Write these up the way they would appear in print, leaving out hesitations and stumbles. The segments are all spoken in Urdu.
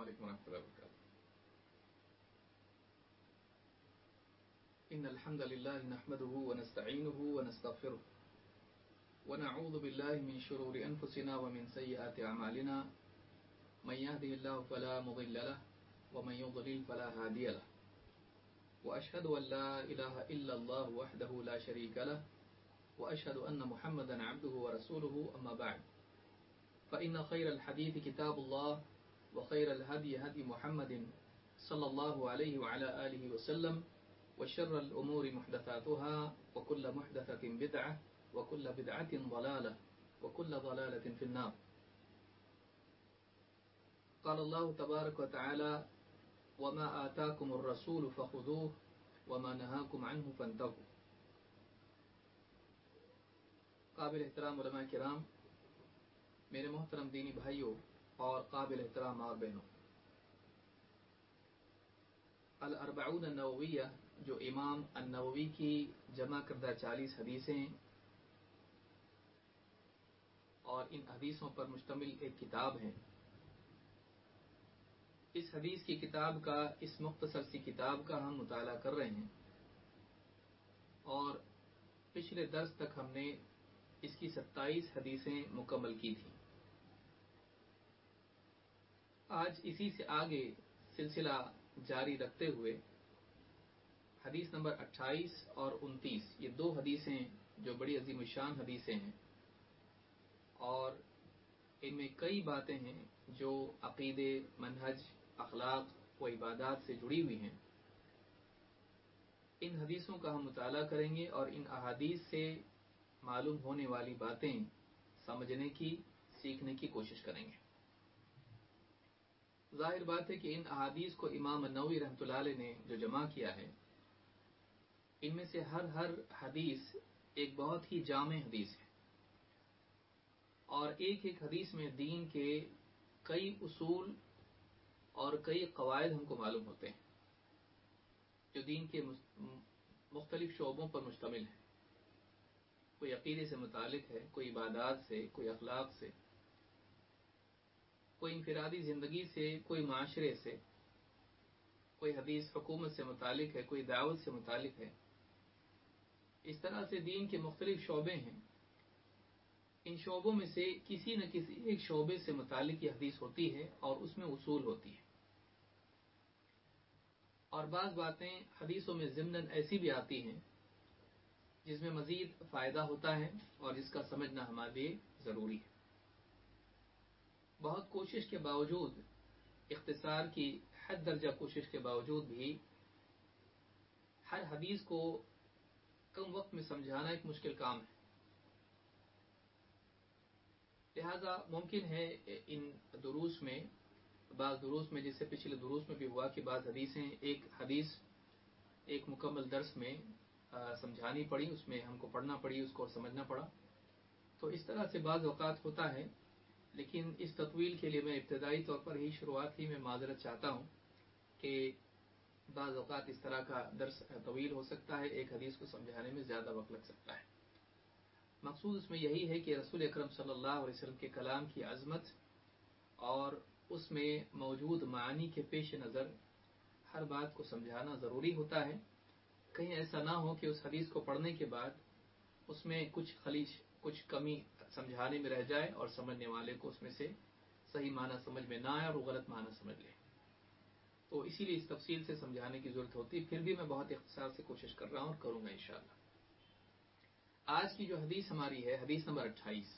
عليكم ورحمة الله وبركاته. إن الحمد لله نحمده ونستعينه ونستغفره ونعوذ بالله من شرور أنفسنا ومن سيئات أعمالنا من يهده الله فلا مضل له ومن يضلل فلا هادي له وأشهد أن لا إله إلا الله وحده لا شريك له وأشهد أن محمدا عبده ورسوله أما بعد فإن خير الحديث كتاب الله وخير الهدي هدي محمد صلى الله عليه وعلى آله وسلم وشر الأمور محدثاتها وكل محدثة بدعة وكل بدعة ضلالة وكل ضلالة في النار. قال الله تبارك وتعالى وما آتاكم الرسول فخذوه وما نهاكم عنه فانتهوا. قابل احترام علماء کرام، میرے محترم دینی بھائیوں اور قابل احترام اور بہنوں، الاربعون النوویہ جو امام النووی کی جمع کردہ 40 حدیثیں اور ان حدیثوں پر مشتمل ایک کتاب ہے، اس حدیث کی کتاب کا، اس مختصر سی کتاب کا ہم مطالعہ کر رہے ہیں اور پچھلے درس تک ہم نے اس کی 27 حدیثیں مکمل کی تھیں۔ آج اسی سے آگے سلسلہ جاری رکھتے ہوئے حدیث نمبر 28 اور 29 یہ دو حدیثیں جو بڑی عظیم الشان حدیثیں ہیں اور ان میں کئی باتیں ہیں جو عقیدے، منہج، اخلاق و عبادات سے جڑی ہوئی ہیں، ان حدیثوں کا ہم مطالعہ کریں گے اور ان احادیث سے معلوم ہونے والی باتیں سمجھنے کی، سیکھنے کی کوشش کریں گے۔ ظاہر بات ہے کہ ان احادیث کو امام النووی رحمۃ اللہ علیہ نے جو جمع کیا ہے، ان میں سے ہر حدیث ایک بہت ہی جامع حدیث ہے اور ایک ایک حدیث میں دین کے کئی اصول اور کئی قواعد ہم کو معلوم ہوتے ہیں جو دین کے مختلف شعبوں پر مشتمل ہیں۔ کوئی عقیدے سے متعلق ہے، کوئی عبادات سے، کوئی اخلاق سے، کوئی انفرادی زندگی سے، کوئی معاشرے سے، کوئی حدیث حکومت سے متعلق ہے، کوئی دعوت سے متعلق ہے۔ اس طرح سے دین کے مختلف شعبے ہیں، ان شعبوں میں سے کسی نہ کسی ایک شعبے سے متعلق یہ حدیث ہوتی ہے اور اس میں اصول ہوتی ہے، اور بعض باتیں حدیثوں میں ضمناً ایسی بھی آتی ہیں جس میں مزید فائدہ ہوتا ہے اور جس کا سمجھنا ہمارے لیے ضروری ہے۔ بہت کوشش کے باوجود، اختصار کی حد درجہ کوشش کے باوجود بھی ہر حدیث کو کم وقت میں سمجھانا ایک مشکل کام ہے، لہذا ممکن ہے ان دروس میں، بعض دروس میں، جس سے پچھلے دروس میں بھی ہوا کہ بعض حدیثیں ایک حدیث ایک مکمل درس میں سمجھانی پڑی، اس میں ہم کو پڑھنا پڑی، اس کو سمجھنا پڑا، تو اس طرح سے بعض اوقات ہوتا ہے۔ لیکن اس تطویل کے لیے میں ابتدائی طور پر ہی، شروعات ہی میں معذرت چاہتا ہوں کہ بعض اوقات اس طرح کا درس طویل ہو سکتا ہے، ایک حدیث کو سمجھانے میں زیادہ وقت لگ سکتا ہے۔ مقصود اس میں یہی ہے کہ رسول اکرم صلی اللہ علیہ وسلم کے کلام کی عظمت اور اس میں موجود معانی کے پیش نظر ہر بات کو سمجھانا ضروری ہوتا ہے۔ کہیں ایسا نہ ہو کہ اس حدیث کو پڑھنے کے بعد اس میں کچھ خلیش، کچھ کمی سمجھانے میں رہ جائے اور سمجھنے والے کو اس میں سے صحیح معنی سمجھ میں نہ آئے اور وہ غلط معنی سمجھ لے، تو اسی لیے اس تفصیل سے سمجھانے کی ضرورت ہوتی ہے۔ پھر بھی میں بہت اختصار سے کوشش کر رہا ہوں اور کروں گا انشاءاللہ۔ آج کی جو حدیث ہماری ہے، حدیث نمبر 28،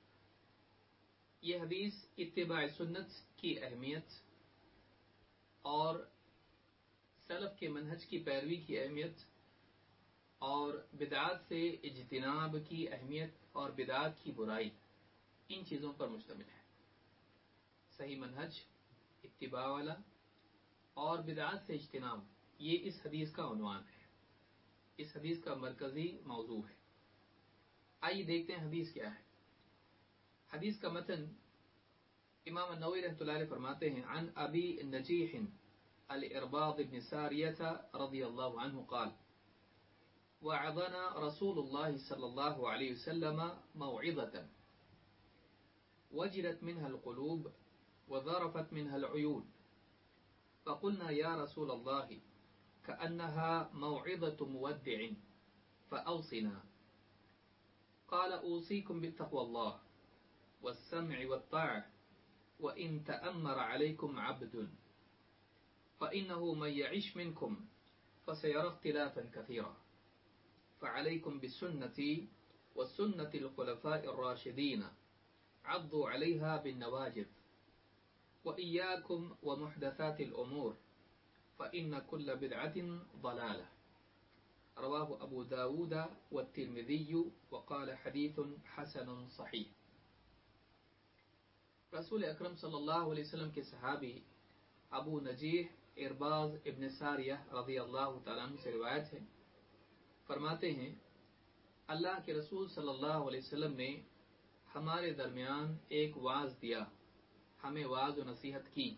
یہ حدیث اتباع سنت کی اہمیت اور سلف کے منہج کی پیروی کی اہمیت اور بدعات سے اجتناب کی اہمیت اور بدعات کی برائی، ان چیزوں پر مشتمل ہے۔ صحیح منہج، اتباع والا اور بدعات سے اجتناب، یہ اس حدیث کا عنوان ہے، اس حدیث کا مرکزی موضوع ہے۔ آئیے دیکھتے ہیں حدیث کیا ہے۔ حدیث کا متن امام النووی رحمۃ اللہ علیہ فرماتے ہیں، عن ابی نجیح الارباض بن ساریہ رضی اللہ عنہ قال وعظنا رسول الله صلى الله عليه وسلم موعظة وجلت منها القلوب وذرفت منها العيون فقلنا یا رسول اللہ كأنها موعظة مودع فأوصنا قال أوصيكم بتقوى الله والسمع والطاعة وإن تأمر عليكم عبد فإنه من يعش منكم فسيرى اختلافا كثيرا فعليكم بسنتي وسنة الخلفاء الراشدين عضوا عليها بالنواجذ وإياكم ومحدثات الأمور فإن كل بدعة ضلالة رواه أبو داود والترمذي وقال حديث حسن صحيح. رسول اکرم صلی اللہ علیہ وسلم کے صحابی ابو نجیح ارباز ابن ساریہ رضی اللہ تعالیٰ عنہ سے روایت ہے، فرماتے ہیں اللہ کے رسول صلی اللہ علیہ وسلم نے ہمارے درمیان ایک وعظ دیا، ہمیں وعظ و نصیحت کی،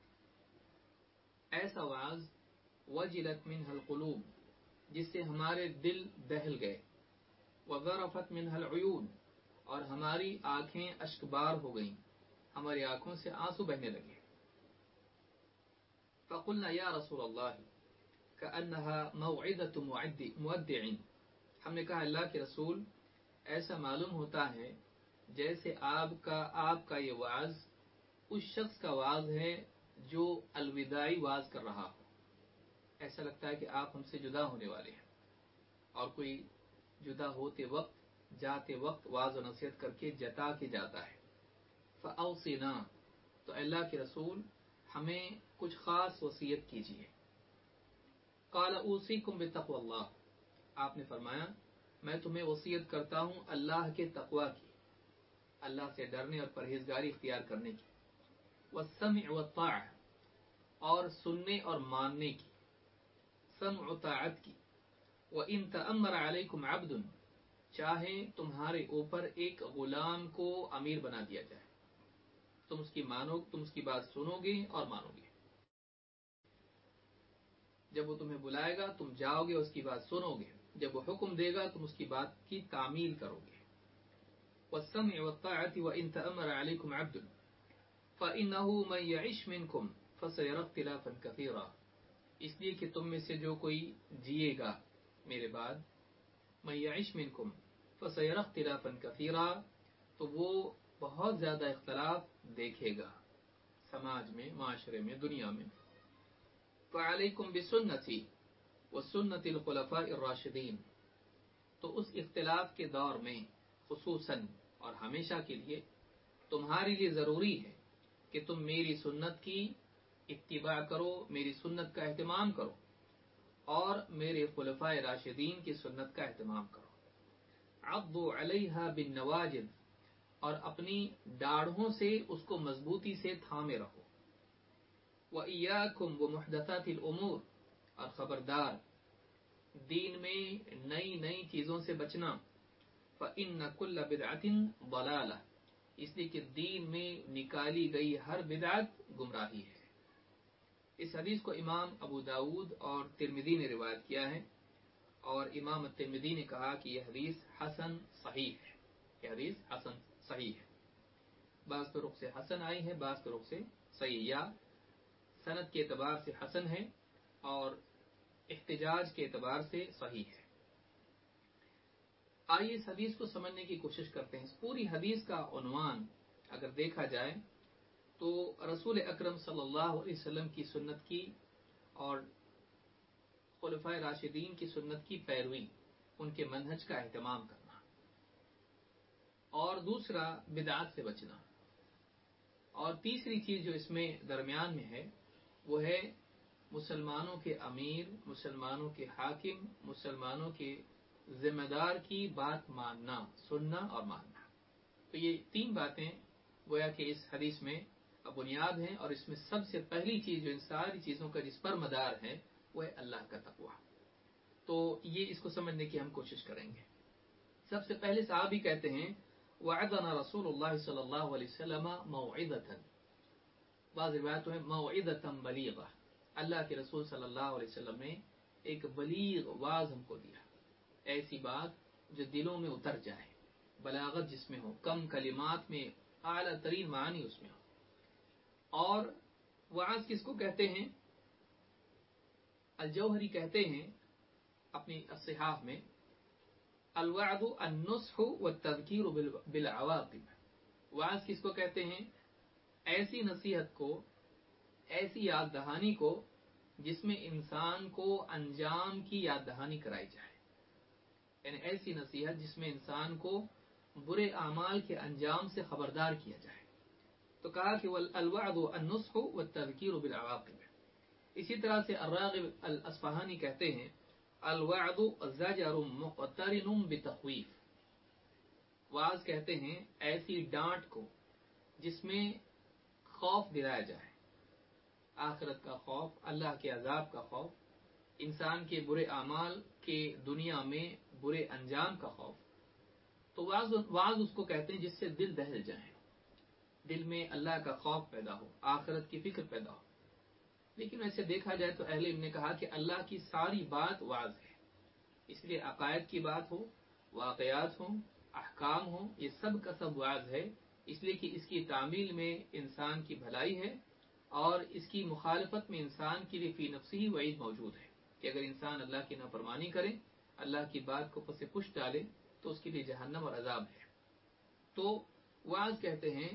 ایسا وعظ وجلت منہ القلوب جس سے ہمارے دل دہل گئے، وذرفت منہ العیون اور ہماری آنکھیں اشکبار ہو گئیں، ہماری آنکھوں سے آنسو بہنے لگے. فقلنا یا رسول اللہ كأنها موعظة مودع، ہم نے کہا اللہ کے رسول ایسا معلوم ہوتا ہے جیسے آپ کا یہ وعظ اس شخص کا وعظ ہے جو الوداعی وعظ کر رہا ہو. ایسا لگتا ہے کہ آپ ہم سے جدا ہونے والے ہیں اور کوئی جدا ہوتے وقت جاتے وقت وعظ و نصیحت کر کے جتا کے جاتا ہے. فأوصنا، تو اللہ کے رسول ہمیں کچھ خاص وصیت کیجیے. قال اوصیکم بتقوی اللہ، آپ نے فرمایا میں تمہیں وصیت کرتا ہوں اللہ کے تقوی کی، اللہ سے ڈرنے اور پرہیزگاری اختیار کرنے کی، والسمع والطاعہ، اور سننے اور ماننے کی، سمع و طاعت کی، وَإِن تَأَمَّرَ عَلَيْكُمْ عَبْدٌ، چاہے تمہارے اوپر ایک غلام کو امیر بنا دیا جائے، تم اس کی بات سنو گے اور مانو گے. جب وہ تمہیں بلائے گا تم جاؤ گے، اس کی بات سنو گے، جب وہ حکم دے گا تم اس کی بات کی تعمیل کرو گے. وَالسَّمْعِ وَالطَّاعَةِ وَإِن تَأَمَّرَ عَلَيْكُمْ عَبْدٌ فَإِنَّهُ مَن يَعِشْ مِنكُمْ فَسَيَرَى اخْتِلَافًا كَثِيرًا، اس لیے کہ تم میں سے جو کوئی جیے گا میرے بعد، مَن يَعِشْ مِنكُمْ فَسَيَرَى اخْتِلَافًا كَثِيرًا، تو وہ بہت زیادہ اختلاف دیکھے گا سماج میں، معاشرے میں، دنیا میں. فَعَلَيْكُمْ بِسُنَّتِي وَسُنَّةِ الْخُلَفَاءِ الرَّاشِدِينَ، تو اس اختلاف کے دور میں خصوصاً اور ہمیشہ کے لیے تمہارے لیے ضروری ہے کہ تم میری سنت کی اتباع کرو، میری سنت کا اہتمام کرو اور میرے خلفائے راشدین کی سنت کا اہتمام کرو. عضوا علیہا بالنواجذ، اور اپنی ڈاڑھوں سے اس کو مضبوطی سے تھامے رہو. وَإِيَّاكُمْ وَمُحْدَثَاتِ الْأُمُورِ، اور خبردار دین میں نئی نئی چیزوں سے بچنا. فَإِنَّ كُلَّ بِدْعَةٍ ضَلَالَةٍ، اس لیے کہ دین میں نکالی گئی ہر بدعت گمراہی ہے. اس حدیث کو امام ابو داود اور ترمذی نے روایت کیا ہے، اور امام ترمذی نے کہا کہ یہ حدیث حسن صحیح ہے. یہ حدیث حسن صحیح ہے، بعض طرق سے حسن آئی ہے، بعض طرق سے صحیح، یا سند کے اعتبار سے حسن ہے اور احتجاج کے اعتبار سے صحیح ہے. آئیے اس حدیث کو سمجھنے کی کوشش کرتے ہیں. اس پوری حدیث کا عنوان اگر دیکھا جائے تو رسول اکرم صلی اللہ علیہ وسلم کی سنت کی اور خلفائے راشدین کی سنت کی پیروی، ان کے منہج کا اہتمام کرنا، اور دوسرا بدعات سے بچنا، اور تیسری چیز جو اس میں درمیان میں ہے وہ ہے مسلمانوں کے امیر، مسلمانوں کے حاکم، مسلمانوں کے ذمہ دار کی بات ماننا، سننا اور ماننا. تو یہ تین باتیں گویا کہ اس حدیث میں بنیاد ہیں، اور اس میں سب سے پہلی چیز جو ان ساری چیزوں کا جس پر مدار ہے وہ ہے اللہ کا تقوی. تو یہ اس کو سمجھنے کی ہم کوشش کریں گے. سب سے پہلے صحابی کہتے ہیں وعظنا رسول اللہ صلی اللہ علیہ وسلم موعظۃ، بعض روایتوں میں موعظۃ بلیغہ، اللہ کے رسول صلی اللہ علیہ وسلم نے ایک بلیغ واعظ ہم کو دیا، ایسی بات جو دلوں میں اتر جائے، بلاغت جس میں ہو، کم کلمات میں اعلیٰ ترین معنی اس میں ہو. اور وعظ کس کو کہتے ہیں؟ الجوہری کہتے ہیں اپنی الصحاح میں، الوعظ النصح والتذکیر بالعواقب، وعظ کس کو کہتے ہیں؟ ایسی نصیحت کو، ایسی یاد دہانی کو جس میں انسان کو انجام کی یاد دہانی کرائی جائے، یعنی ایسی نصیحت جس میں انسان کو برے اعمال کے انجام سے خبردار کیا جائے۔ تو کہا کہ الوعظ النصح والتذکیر بالعواقب۔ اسی طرح سے الراغب الاصفہانی کہتے ہیں، الوعظ زجر مقترن بتخویف، وعظ کہتے ہیں ایسی ڈانٹ کو جس میں خوف دلایا جائے، آخرت کا خوف، اللہ کے عذاب کا خوف، انسان کے برے اعمال کے دنیا میں برے انجام کا خوف۔ تو وعظ اس کو کہتے ہیں جس سے دل دہل جائے، دل میں اللہ کا خوف پیدا ہو، آخرت کی فکر پیدا ہو۔ لیکن ویسے دیکھا جائے تو اہل علم نے کہا کہ اللہ کی ساری بات وعظ ہے، اس لیے عقائد کی بات ہو، واقعات ہوں، احکام ہوں، یہ سب کا سب وعظ ہے، اس لیے کہ اس کی تعمیل میں انسان کی بھلائی ہے، اور اس کی مخالفت میں انسان کے لیے فی نفسی ہی وعید موجود ہے کہ اگر انسان اللہ کی نافرمانی کرے، اللہ کی بات کو پس پش ڈالے تو اس کے لیے جہنم اور عذاب ہے۔ تو وعظ کہتے ہیں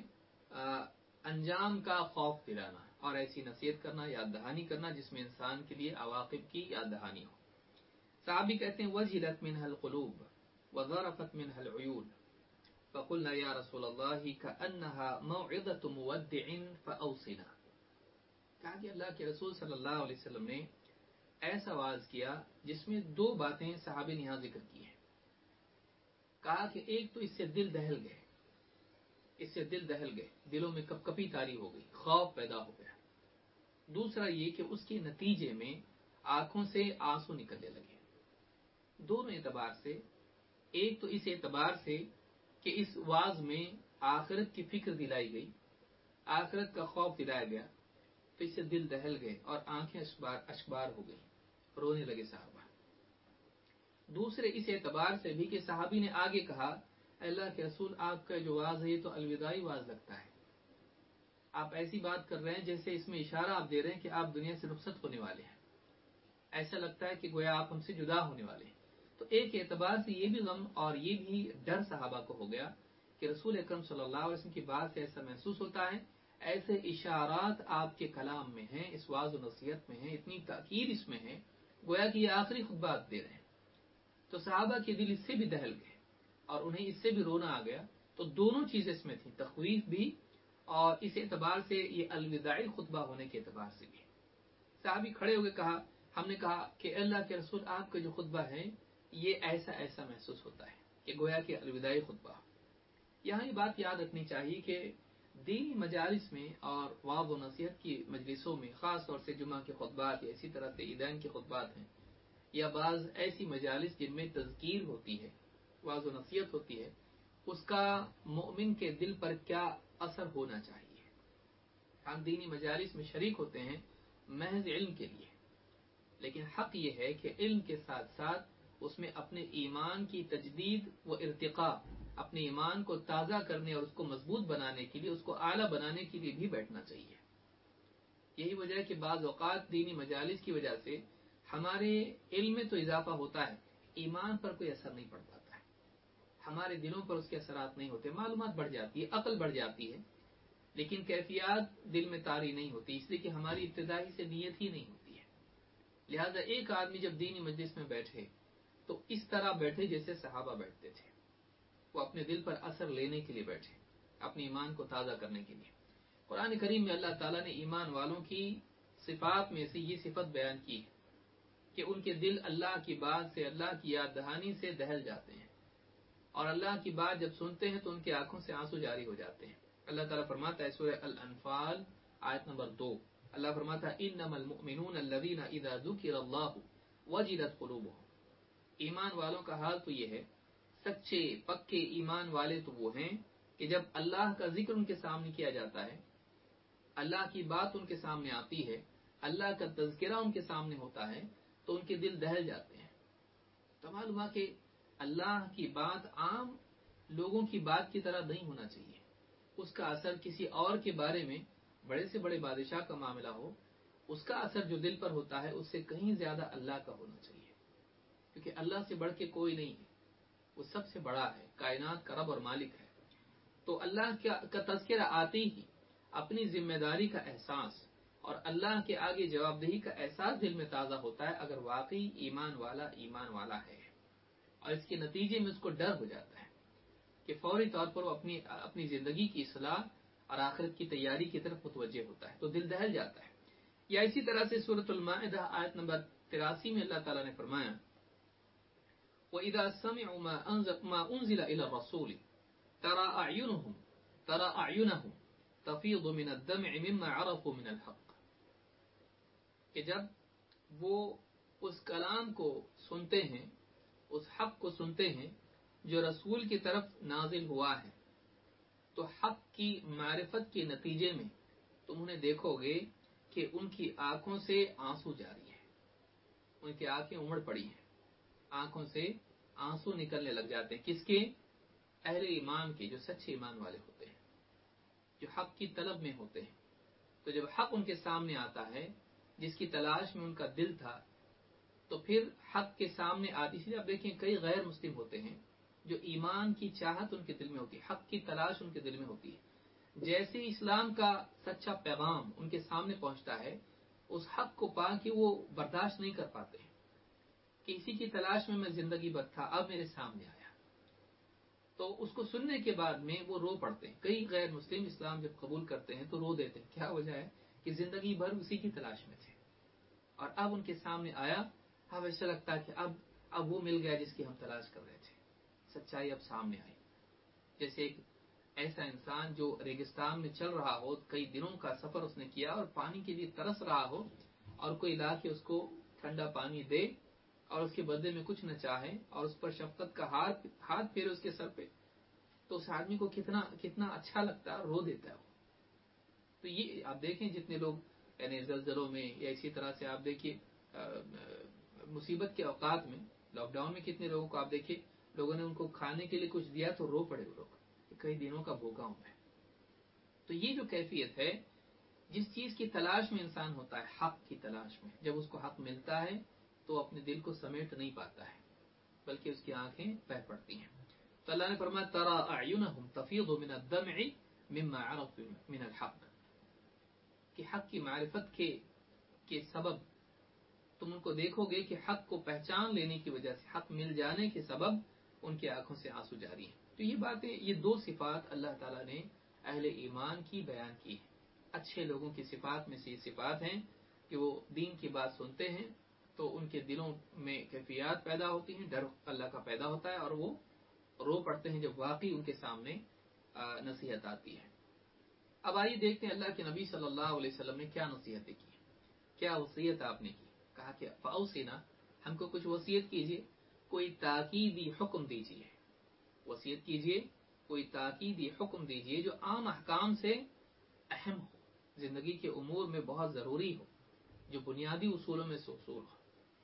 انجام کا خوف دلانا اور ایسی نصیحت کرنا، یاد دہانی کرنا جس میں انسان کے لیے عواقب کی یاد دہانی ہو۔ صحابی کہتے ہیں، وجلت منها القلوب وذرفت منها العيون فقلنا یا رسول اللہ كأنها موعظة مودع فأوصنا۔ کہا کہ اللہ کے رسول صلی اللہ علیہ وسلم نے ایسا وعظ کیا جس میں دو باتیں صحابی نے یہاں ذکر کی ہیں۔ کہا کہ ایک تو اس سے دل دہل گئے، اس سے دل دہل گئے، دلوں میں کپ کپی طاری ہو گئی، خوف پیدا ہو گیا۔ دوسرا یہ کہ اس کے نتیجے میں آنکھوں سے آنسو نکلنے لگے۔ دونوں اعتبار سے، ایک تو اس اعتبار سے کہ اس وعظ میں آخرت کی فکر دلائی گئی، آخرت کا خوف دلایا گیا، تو اس سے دل دہل گئے اور آنکھیں اشبار ہو گئی، رونے لگے صحابہ۔ دوسرے اس اعتبار سے بھی کہ صحابی نے آگے کہا، اللہ کے رسول آپ کا جو وعظ ہے یہ تو الوداعی وعظ لگتا ہے، آپ ایسی بات کر رہے ہیں جیسے اس میں اشارہ آپ دے رہے ہیں کہ آپ دنیا سے رخصت ہونے والے ہیں، ایسا لگتا ہے کہ گویا آپ ہم سے جدا ہونے والے ہیں۔ تو ایک اعتبار سے یہ بھی غم اور یہ بھی ڈر صحابہ کو ہو گیا کہ رسول اکرم صلی اللہ علیہ وسلم کی بات سے ایسا محسوس ہوتا ہے، ایسے اشارات آپ کے کلام میں ہیں، اس وعظ و نصیحت میں ہیں، اتنی تاکید اس میں ہے، گویا کہ یہ آخری خطبہ آپ دے رہے ہیں۔ تو صحابہ کے دل اس سے بھی دہل گئے اور انہیں اس سے بھی رونا آ گیا۔ تو دونوں چیزیں اس میں تھیں، تخویف بھی اور اس اعتبار سے یہ الوداعی خطبہ ہونے کے اعتبار سے بھی۔ صحابی کھڑے ہو کے کہا، ہم نے کہا کہ اللہ کے رسول آپ کا جو خطبہ ہے یہ ایسا ایسا محسوس ہوتا ہے کہ گویا کہ الوداعی خطبہ۔ یہاں یہ بات یاد رکھنی چاہیے کہ دینی مجالس میں اور وعظ و نصیحت کی مجلسوں میں، خاص طور سے جمعہ کے خطبات یا اسی طرح سے عیدین کے خطبات ہیں، یا بعض ایسی مجالس جن میں تذکیر ہوتی ہے، وعظ و نصیحت ہوتی ہے، اس کا مومن کے دل پر کیا اثر ہونا چاہیے۔ ہم دینی مجالس میں شریک ہوتے ہیں محض علم کے لیے، لیکن حق یہ ہے کہ علم کے ساتھ ساتھ اس میں اپنے ایمان کی تجدید و ارتقاء، اپنے ایمان کو تازہ کرنے اور اس کو مضبوط بنانے کے لیے، اس کو اعلیٰ بنانے کے لیے بھی بیٹھنا چاہیے۔ یہی وجہ ہے کہ بعض اوقات دینی مجالس کی وجہ سے ہمارے علم میں تو اضافہ ہوتا ہے، ایمان پر کوئی اثر نہیں پڑ پاتا ہے، ہمارے دلوں پر اس کے اثرات نہیں ہوتے، معلومات بڑھ جاتی ہے، عقل بڑھ جاتی ہے، لیکن کیفیات دل میں طاری نہیں ہوتی، اس لیے کہ ہماری ابتدائی سے نیت ہی نہیں ہوتی ہے۔ لہذا ایک آدمی جب دینی مجلس میں بیٹھے تو اس طرح بیٹھے جیسے صحابہ بیٹھتے تھے، وہ اپنے دل پر اثر لینے کے لیے بیٹھے، اپنے ایمان کو تازہ کرنے کے لیے۔ قرآن کریم میں اللہ تعالیٰ نے ایمان والوں کی صفات میں سے یہ صفت بیان کی ہے کہ ان کے دل اللہ کی بات سے، اللہ کی یاد دہانی سے دہل جاتے ہیں، اور اللہ کی بات جب سنتے ہیں تو ان کی آنکھوں سے آنسو جاری ہو جاتے ہیں۔ اللہ تعالیٰ فرماتا ہے سورہ الانفال آیت نمبر 2، اللہ فرماتا ہے انما المؤمنون الذین اذا ذکر اللہ وجلت قلوبهم۔ ایمان والوں کا حال تو یہ ہے، سچے پکے ایمان والے تو وہ ہیں کہ جب اللہ کا ذکر ان کے سامنے کیا جاتا ہے، اللہ کی بات ان کے سامنے آتی ہے، اللہ کا تذکرہ ان کے سامنے ہوتا ہے تو ان کے دل دہل جاتے ہیں۔ تو معلوم ہے کہ اللہ کی بات عام لوگوں کی بات کی طرح نہیں ہونا چاہیے، اس کا اثر کسی اور کے بارے میں، بڑے سے بڑے بادشاہ کا معاملہ ہو، اس کا اثر جو دل پر ہوتا ہے اس سے کہیں زیادہ اللہ کا ہونا چاہیے، کیونکہ اللہ سے بڑھ کے کوئی نہیں ہے، وہ سب سے بڑا ہے، کائنات کا رب اور مالک ہے۔ تو اللہ کا تذکرہ آتے ہی اپنی ذمہ داری کا احساس اور اللہ کے آگے جواب دہی کا احساس دل میں تازہ ہوتا ہے، اگر واقعی ایمان والا ہے، اور اس کے نتیجے میں اس کو ڈر ہو جاتا ہے کہ فوری طور پر وہ اپنی زندگی کی اصلاح اور آخرت کی تیاری کی طرف متوجہ ہوتا ہے، تو دل دہل جاتا ہے۔ یا اسی طرح سے سورۃ المائدہ آیت نمبر 83 میں اللہ تعالیٰ نے فرمایا وَإِذَا سَمِعُوا مَا أُنزِلَ إِلَى الرَّسُولِ تَرَى أَعْيُنَهُمْ تَفِيضُ مِنَ الدَّمْعِ مِمَّا عَرَفُوا مِنَ الْحَقِّ، کہ جب وہ اس کلام کو سنتے ہیں، اس حق کو سنتے ہیں جو رسول کی طرف نازل ہوا ہے، تو حق کی معرفت کے نتیجے میں تم انہیں دیکھو گے کہ ان کی آنکھوں سے آنسو جاری ہیں، ان کی آنکھیں امڑ پڑی ہیں، آنکھوں سے آنسو نکلنے لگ جاتے ہیں، کس کے؟ اہل ایمان کے، جو سچے ایمان والے ہوتے ہیں، جو حق کی طلب میں ہوتے ہیں۔ تو جب حق ان کے سامنے آتا ہے جس کی تلاش میں ان کا دل تھا، تو پھر حق کے سامنے آتی، اس لیے آپ دیکھیں کئی غیر مسلم ہوتے ہیں جو ایمان کی چاہت ان کے دل میں ہوتی ہے، حق کی تلاش ان کے دل میں ہوتی ہے، جیسے اسلام کا سچا پیغام ان کے سامنے پہنچتا ہے، اس حق کو پا کے وہ برداشت نہیں کر پاتے ہیں کہ اسی کی تلاش میں زندگی بھر تھا، اب میرے سامنے آیا۔ تو اس کو سننے کے بعد میں وہ رو پڑتے ہیں۔ کئی غیر مسلم اسلام جب قبول کرتے ہیں تو رو دیتے ہیں، کیا وجہ ہے کہ زندگی بھر اسی کی تلاش میں تھے، اور اب ان کے سامنے آیا، اب ایسا لگتا ہے کہ اب وہ مل گیا جس کی ہم تلاش کر رہے تھے، سچائی اب سامنے آئی۔ جیسے ایک ایسا انسان جو ریگستان میں چل رہا ہو، کئی دنوں کا سفر اس نے کیا اور پانی کے لیے ترس رہا ہو، اور کوئی لا کے اس کو ٹھنڈا پانی دے اور اس کے بدلے میں کچھ نہ چاہے اور اس پر شفقت کا ہاتھ پھیرے اس کے سر پہ، تو اس آدمی کو کتنا اچھا لگتا ہے، رو دیتا ہے وہ۔ تو یہ آپ دیکھیں جتنے لوگ یعنی زلزلوں میں یا اسی طرح سے آپ دیکھیے مصیبت کے اوقات میں، لاک ڈاؤن میں کتنے لوگوں کو آپ دیکھیے لوگوں نے ان کو کھانے کے لیے کچھ دیا تو رو پڑے وہ لوگ، کئی دنوں کا بھوکا ہوں میں۔ تو یہ جو کیفیت ہے، جس چیز کی تلاش میں انسان ہوتا ہے، حق کی تلاش میں، جب اس کو حق ملتا ہے تو اپنے دل کو سمیٹ نہیں پاتا ہے، بلکہ اس کی آنکھیں بہہ پڑتی ہیں۔ تو اللہ نے فرمایا تَرَى أَعْيُنَهُمْ تَفِيضُ مِنَ الدَّمْعِ مِمَّا عَرَفُوا مِنَ الْحَقِّ، کہ حق کی معرفت کے سبب تم ان کو دیکھو گے کہ حق کو پہچان لینے کی وجہ سے، حق مل جانے کے سبب ان کی آنکھوں سے آنسو جاری ہیں۔ تو یہ باتیں، یہ دو صفات اللہ تعالیٰ نے اہل ایمان کی بیان کی ہیں۔ اچھے لوگوں کی صفات میں سے یہ صفات ہیں کہ وہ دین کی بات سنتے ہیں تو ان کے دلوں میں کیفیات پیدا ہوتی ہیں، ڈر اللہ کا پیدا ہوتا ہے، اور وہ رو پڑتے ہیں جب واقعی ان کے سامنے نصیحت آتی ہے۔ اب آئیے دیکھتے ہیں اللہ کے نبی صلی اللہ علیہ وسلم نے کیا نصیحتیں کی، کیا وصیت آپ نے کی۔ کہا کہ فَأَوْصِنَا، ہم کو کچھ وصیت کیجیے، کوئی تاکیدی حکم دیجیے، وصیت کیجیے، کوئی تاکیدی حکم دیجیے جو عام احکام سے اہم ہو، زندگی کے امور میں بہت ضروری ہو، جو بنیادی اصولوں میں سے اصول ہو۔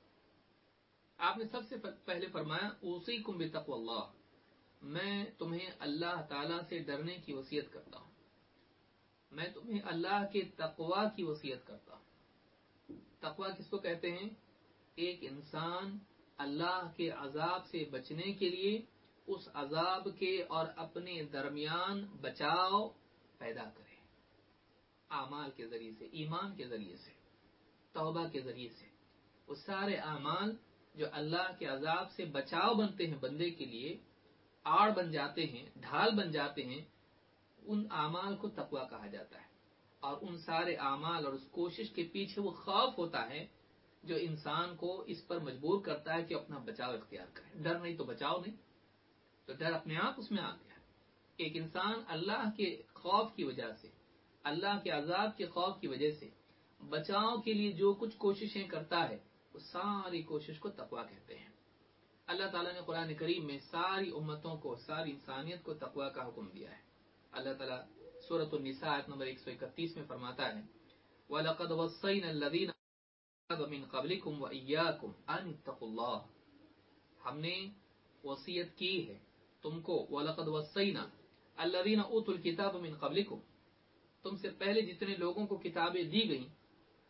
آپ نے سب سے پہلے فرمایا اوصیکم بتقوی اللہ، میں تمہیں اللہ تعالیٰ سے ڈرنے کی وصیت کرتا ہوں، میں تمہیں اللہ کے تقوی کی وصیت کرتا ہوں۔ تقوی کس کو کہتے ہیں؟ ایک انسان اللہ کے عذاب سے بچنے کے لیے اس عذاب کے اور اپنے درمیان بچاؤ پیدا کرے، اعمال کے ذریعے سے، ایمان کے ذریعے سے، توبہ کے ذریعے سے۔ وہ سارے اعمال جو اللہ کے عذاب سے بچاؤ بنتے ہیں بندے کے لیے، آڑ بن جاتے ہیں، ڈھال بن جاتے ہیں، ان اعمال کو تقوی کہا جاتا ہے۔ اور ان سارے اعمال اور اس کوشش کے پیچھے وہ خوف ہوتا ہے جو انسان کو اس پر مجبور کرتا ہے کہ اپنا بچاؤ اختیار کرے۔ ڈر نہیں تو بچاؤ نہیں، تو ڈر اپنے آپ اس میں آ گیا۔ ایک انسان اللہ کے خوف کی وجہ سے، اللہ کے عذاب کے خوف کی وجہ سے بچاؤ کے لیے جو کچھ کوششیں کرتا ہے، وہ ساری کوشش کو تقوی کہتے ہیں۔ اللہ تعالیٰ نے قرآن کریم میں ساری امتوں کو، ساری انسانیت کو تقوی کا حکم دیا ہے۔ اللہ تعالیٰ سورۃ النساء آیت نمبر 131 میں فرماتا ہے وَلَقَدْ وَصَّيْنَا الَّذِينَ مِن قَبْلِكُمْ وَإِيَّاكُمْ أَنِ اتَّقُوا اللَّهَ، ہم نے وصیت کی ہے تم کو، وَلَقَدْ وَصَّيْنَا الَّذِينَ أُوتُوا الْكِتَابَ مِن قَبْلِكُمْ، تم سے پہلے جتنے لوگوں کو کتابیں دی گئیں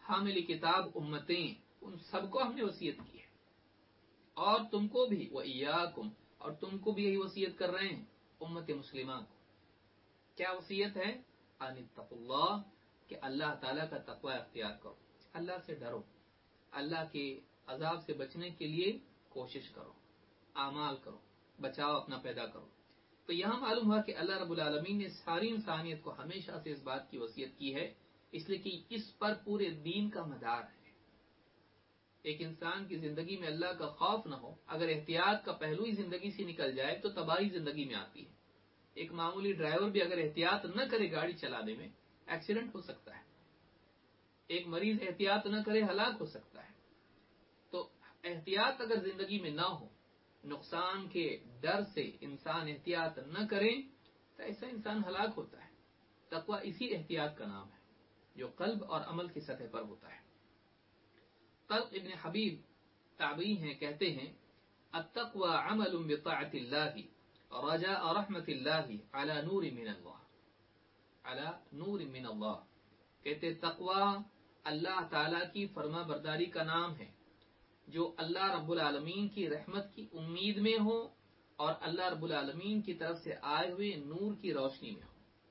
حامل کتاب امتیں، ان سب کو ہم نے وصیت کی ہے، اور تم کو بھی، وَإِيَّاكُمْ، اور تم کو بھی یہی وصیت کر رہے ہیں امت مسلمہ کو۔ کیا وصیت ہے؟ ان اتقوا اللہ، کہ اللہ تعالیٰ کا تقوی اختیار کرو، اللہ سے ڈرو، اللہ کے عذاب سے بچنے کے لیے کوشش کرو، اعمال کرو، بچاؤ اپنا پیدا کرو۔ تو یہاں معلوم ہوا کہ اللہ رب العالمین نے ساری انسانیت کو ہمیشہ سے اس بات کی وصیت کی ہے، اس لیے کہ اس پر پورے دین کا مدار ہے۔ ایک انسان کی زندگی میں اللہ کا خوف نہ ہو، اگر احتیاط کا پہلو ہی زندگی سے نکل جائے تو تباہی زندگی میں آتی ہے۔ ایک معمولی ڈرائیور بھی اگر احتیاط نہ کرے گاڑی چلانے میں، ایکسیڈنٹ ہو سکتا ہے۔ ایک مریض احتیاط نہ کرے، ہلاک ہو سکتا ہے۔ تو احتیاط اگر زندگی میں نہ ہو، نقصان کے ڈر سے انسان احتیاط نہ کرے، تو ایسا انسان ہلاک ہوتا ہے۔ تقوی اسی احتیاط کا نام ہے جو قلب اور عمل کی سطح پر ہوتا ہے۔ طلق ابن حبیب تابعی ہیں، کہتے ہیں التقوى عمل بطاعة الله رجاء رحمة الله على نور من الله، على نور من الله، کہتے تقوی اللہ تعالی کی فرما برداری کا نام ہے جو اللہ رب العالمین کی رحمت کی امید میں ہو اور اللہ رب العالمین کی طرف سے آئے ہوئے نور کی روشنی میں ہو۔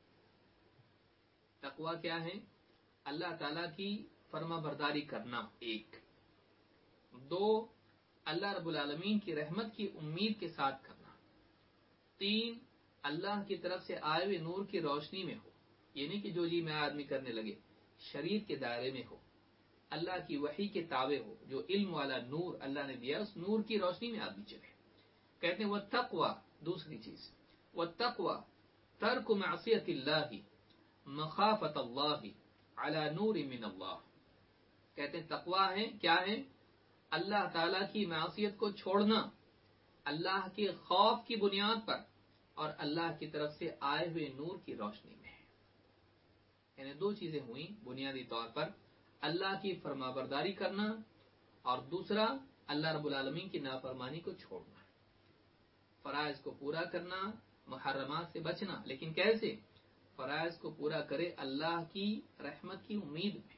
تقوی کیا ہے؟ اللہ تعالی کی فرما برداری کرنا، ایک، دو، اللہ رب العالمین کی رحمت کی امید کے ساتھ کرنا، تین، اللہ کی طرف سے آئے ہوئے نور کی روشنی میں ہو، یعنی کہ جو جی میں آدمی کرنے لگے شریعت کے دائرے میں ہو، اللہ کی وحی کے تابع ہو، جو علم والا نور اللہ نے دیا اس نور کی روشنی میں آدمی چلے۔ کہتے ہیں والتقوی، دوسری چیز، والتقوی ترک معصیت اللہ مخافت اللہ علی نور من اللہ، کہتے ہیں تقوی ہے کیا ہے؟ اللہ تعالی کی معصیت کو چھوڑنا اللہ کے خوف کی بنیاد پر اور اللہ کی طرف سے آئے ہوئے نور کی روشنی میں، یعنی دو چیزیں ہوئیں بنیادی طور پر، اللہ کی فرما برداری کرنا اور دوسرا اللہ رب العالمین کی نافرمانی کو چھوڑنا، فرائض کو پورا کرنا، محرمات سے بچنا، لیکن کیسے؟ فرائض کو پورا کرے اللہ کی رحمت کی امید میں،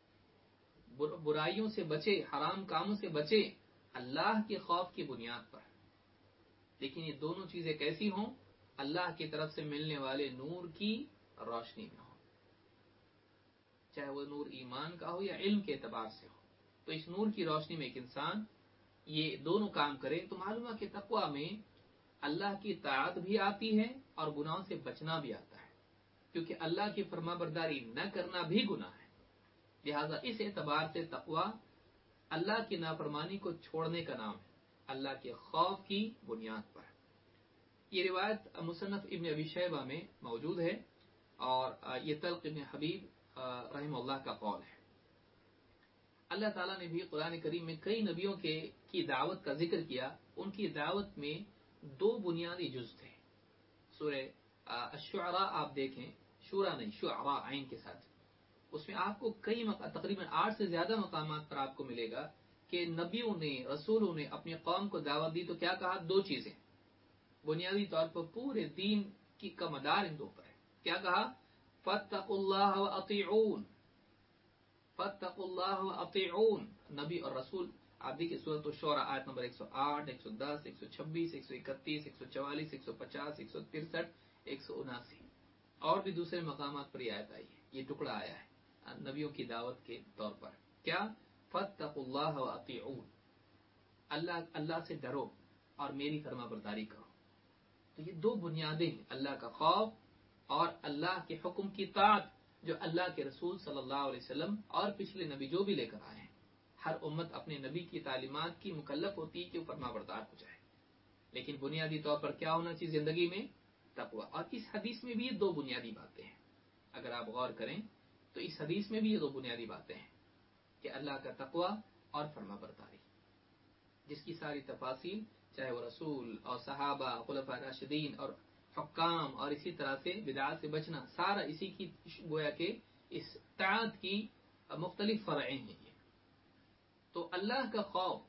برائیوں سے بچے، حرام کاموں سے بچے اللہ کے خوف کی بنیاد پر، لیکن یہ دونوں چیزیں کیسی ہوں؟ اللہ کی طرف سے ملنے والے نور کی روشنی میں ہوں، چاہے وہ نور ایمان کا ہو یا علم کے اعتبار سے ہو۔ تو اس نور کی روشنی میں ایک انسان یہ دونوں کام کرے تو معلوم ہے کہ تقوی میں اللہ کی طاعت بھی آتی ہے اور گناہوں سے بچنا بھی آتا ہے، کیونکہ اللہ کی فرما برداری نہ کرنا بھی گناہ ہے۔ لہذا اس اعتبار سے تقوی اللہ کی نافرمانی کو چھوڑنے کا نام ہے، اللہ کے خوف کی بنیاد پر۔ یہ روایت مصنف ابن ابی شیبہ میں موجود ہے اور یہ طلق ابن حبیب رحمہ اللہ کا قول ہے۔ اللہ تعالیٰ نے بھی قرآن کریم میں کئی نبیوں کی دعوت کا ذکر کیا، ان کی دعوت میں دو بنیادی جز تھے۔ سورہ الشعراء آپ دیکھیں، شورا نہیں، شعراء عین کے ساتھ، اس میں آپ کو کئی تقریباً 8 سے زیادہ مقامات پر آپ کو ملے گا کہ نبیوں نے، رسولوں نے اپنی قوم کو دعوت دی تو کیا کہا؟ دو چیزیں بنیادی طور پر پورے دین کی کا مدار ان دو پر ہے۔ کیا کہا؟ فاتقوا اللہ واطیعون، فاتقوا اللہ واطیعون، نبی اور رسول۔ آپ دیکھیں سورۃ الشعراء آیت نمبر 108، 110، 126، 131، 144، 150، 163، 179 اور بھی دوسرے مقامات پر یہ آیت آئی ہے، یہ ٹکڑا آیا ہے نبیوں کی دعوت کے طور پر۔ کیا؟ فاتقوا اللہ واطیعون، اللہ سے ڈرو اور میری فرما برداری کرو۔ تو یہ دو بنیادیں ہیں، اللہ کا خوف اور اللہ کے حکم کی طاعت، جو اللہ کے رسول صلی اللہ علیہ وسلم اور پچھلے نبی جو بھی لے کر آئے ہیں۔ ہر امت اپنے نبی کی تعلیمات کی مکلف ہوتی ہے کہ وہ فرما بردار ہو جائے، لیکن بنیادی طور پر کیا ہونا چاہیے زندگی میں؟ تقوی۔ اور اس حدیث میں بھی یہ دو بنیادی باتیں ہیں، اگر آپ غور کریں تو اس حدیث میں بھی یہ دو بنیادی باتیں ہیں کہ اللہ کا تقوی اور فرما برداری، جس کی ساری تفاصیل چاہے وہ رسول اور صحابہ، خلفاء راشدین اور حکام اور اسی طرح سے بدعات سے بچنا، سارا اسی کی گویا کہ اس طاعت کی مختلف فرعیں ہیں۔ یہ تو اللہ کا خوف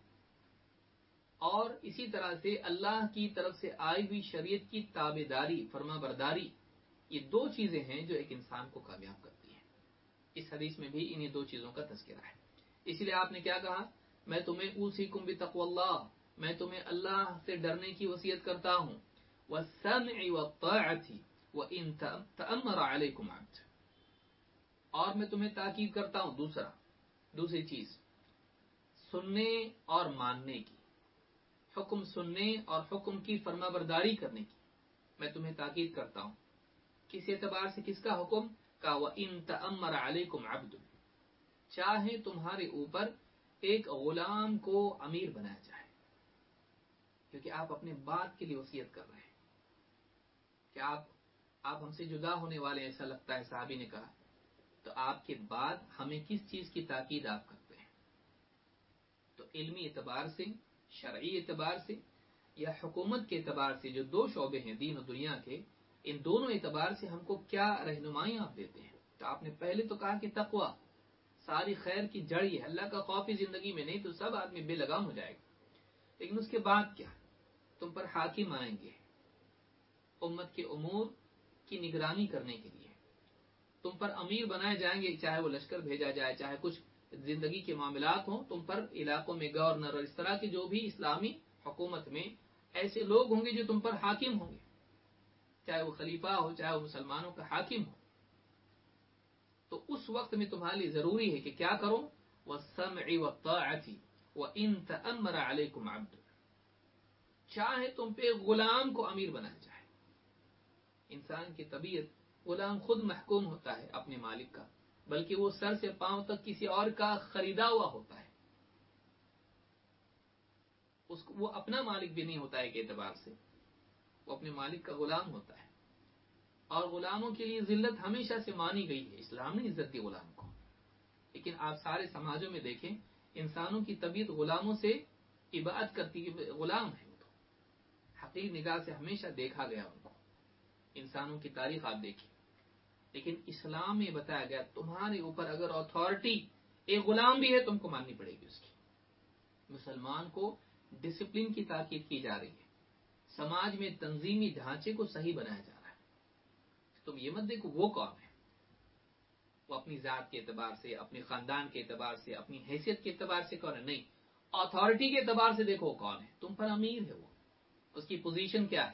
اور اسی طرح سے اللہ کی طرف سے آئی ہوئی شریعت کی تابعداری، فرما برداری، یہ دو چیزیں ہیں جو ایک انسان کو کامیاب کرتی ہیں۔ اس حدیث میں بھی انہیں دو چیزوں کا تذکرہ ہے. اسی لیے آپ نے کیا کہا؟ میں تمہیں اوصیکم بتقوی اللہ، میں تمہیں اللہ سے ڈرنے کی وصیت کرتا ہوں. والسمع والطاعة وإن تأمر عليكم عبد، اور میں تمہیں تاکید کرتا ہوں دوسری چیز سننے اور ماننے کی، حکم سننے اور حکم کی فرما برداری کرنے کی میں تمہیں تاکید کرتا ہوں. کس اعتبار سے؟ کس کا حکم کا؟ وَإِن تَأَمَّرَ عَلَيْكُمْ عَبْدٌ، چاہے تمہارے اوپر ایک غلام کو امیر بنایا جائے، کیونکہ آپ اپنے بات کے لیے وصیت کر رہے ہیں کہ آپ ہم سے جدا ہونے والے، ایسا لگتا ہے صحابی نے کہا. تو آپ کے بعد ہمیں کس چیز کی تاکید آپ کرتے ہیں؟ تو علمی اعتبار سے، شرعی اعتبار سے یا حکومت کے اعتبار سے، جو دو شعبے ہیں دین و دنیا کے، ان دونوں اعتبار سے ہم کو کیا رہنمائی آپ دیتے ہیں؟ تو آپ نے پہلے تو کہا کہ تقوی ساری خیر کی جڑ ہے، اللہ کا خوف ہی زندگی میں نہیں تو سب آدمی بے لگام ہو جائے گا. لیکن اس کے بعد کیا؟ تم پر حاکم آئیں گے امت کے امور کی نگرانی کرنے کے لیے، تم پر امیر بنائے جائیں گے، چاہے وہ لشکر بھیجا جائے، چاہے کچھ زندگی کے معاملات ہوں، تم پر علاقوں میں گورنر اور اس طرح کے جو بھی اسلامی حکومت میں ایسے لوگ ہوں گے جو تم پر حاکم ہوں گے، چاہے وہ خلیفہ ہو، چاہے وہ مسلمانوں کا حاکم ہو. تو اس وقت میں تمہارے لیے ضروری ہے کہ کیا کرو؟ وَالسَّمْعِ وَالطَّاعَةِ وَإِن تَأَمَّرَ عَلَيْكُمْ عَبْدٌ، چاہے تم پہ غلام کو امیر بنایا جائے. انسان کی طبیعت، غلام خود محکوم ہوتا ہے اپنے مالک کا، بلکہ وہ سر سے پاؤں تک کسی اور کا خریدا ہوا ہوتا ہے، وہ اپنا مالک بھی نہیں ہوتا ہے کہ اعتبار سے وہ اپنے مالک کا غلام ہوتا ہے. اور غلاموں کے لیے ذلت ہمیشہ سے مانی گئی ہے، اسلام نے عزت دی غلام کو. لیکن آپ سارے سماجوں میں دیکھیں، انسانوں کی طبیعت غلاموں سے عبادت کرتی ہے، غلام ہے وہ تو حقیر نگاہ سے ہمیشہ دیکھا گیا ان کو. انسانوں کی تاریخ آپ دیکھیں، لیکن اسلام میں بتایا گیا تمہارے اوپر اگر اتھارٹی ایک غلام بھی ہے تم کو ماننی پڑے گی اس کی. مسلمان کو ڈسپلن کی تاکید کی جا رہی ہے، سماج میں تنظیمی ڈھانچے کو صحیح بنایا جا رہا ہے. تم یہ مت دیکھو وہ کون ہے، وہ اپنی ذات کے اعتبار سے، اپنے خاندان کے اعتبار سے، اپنی حیثیت کے اعتبار سے کون ہے، نہیں، اتھارٹی کے اعتبار سے دیکھو کون ہے. تم پر امیر ہے، وہ اس کی پوزیشن کیا ہے،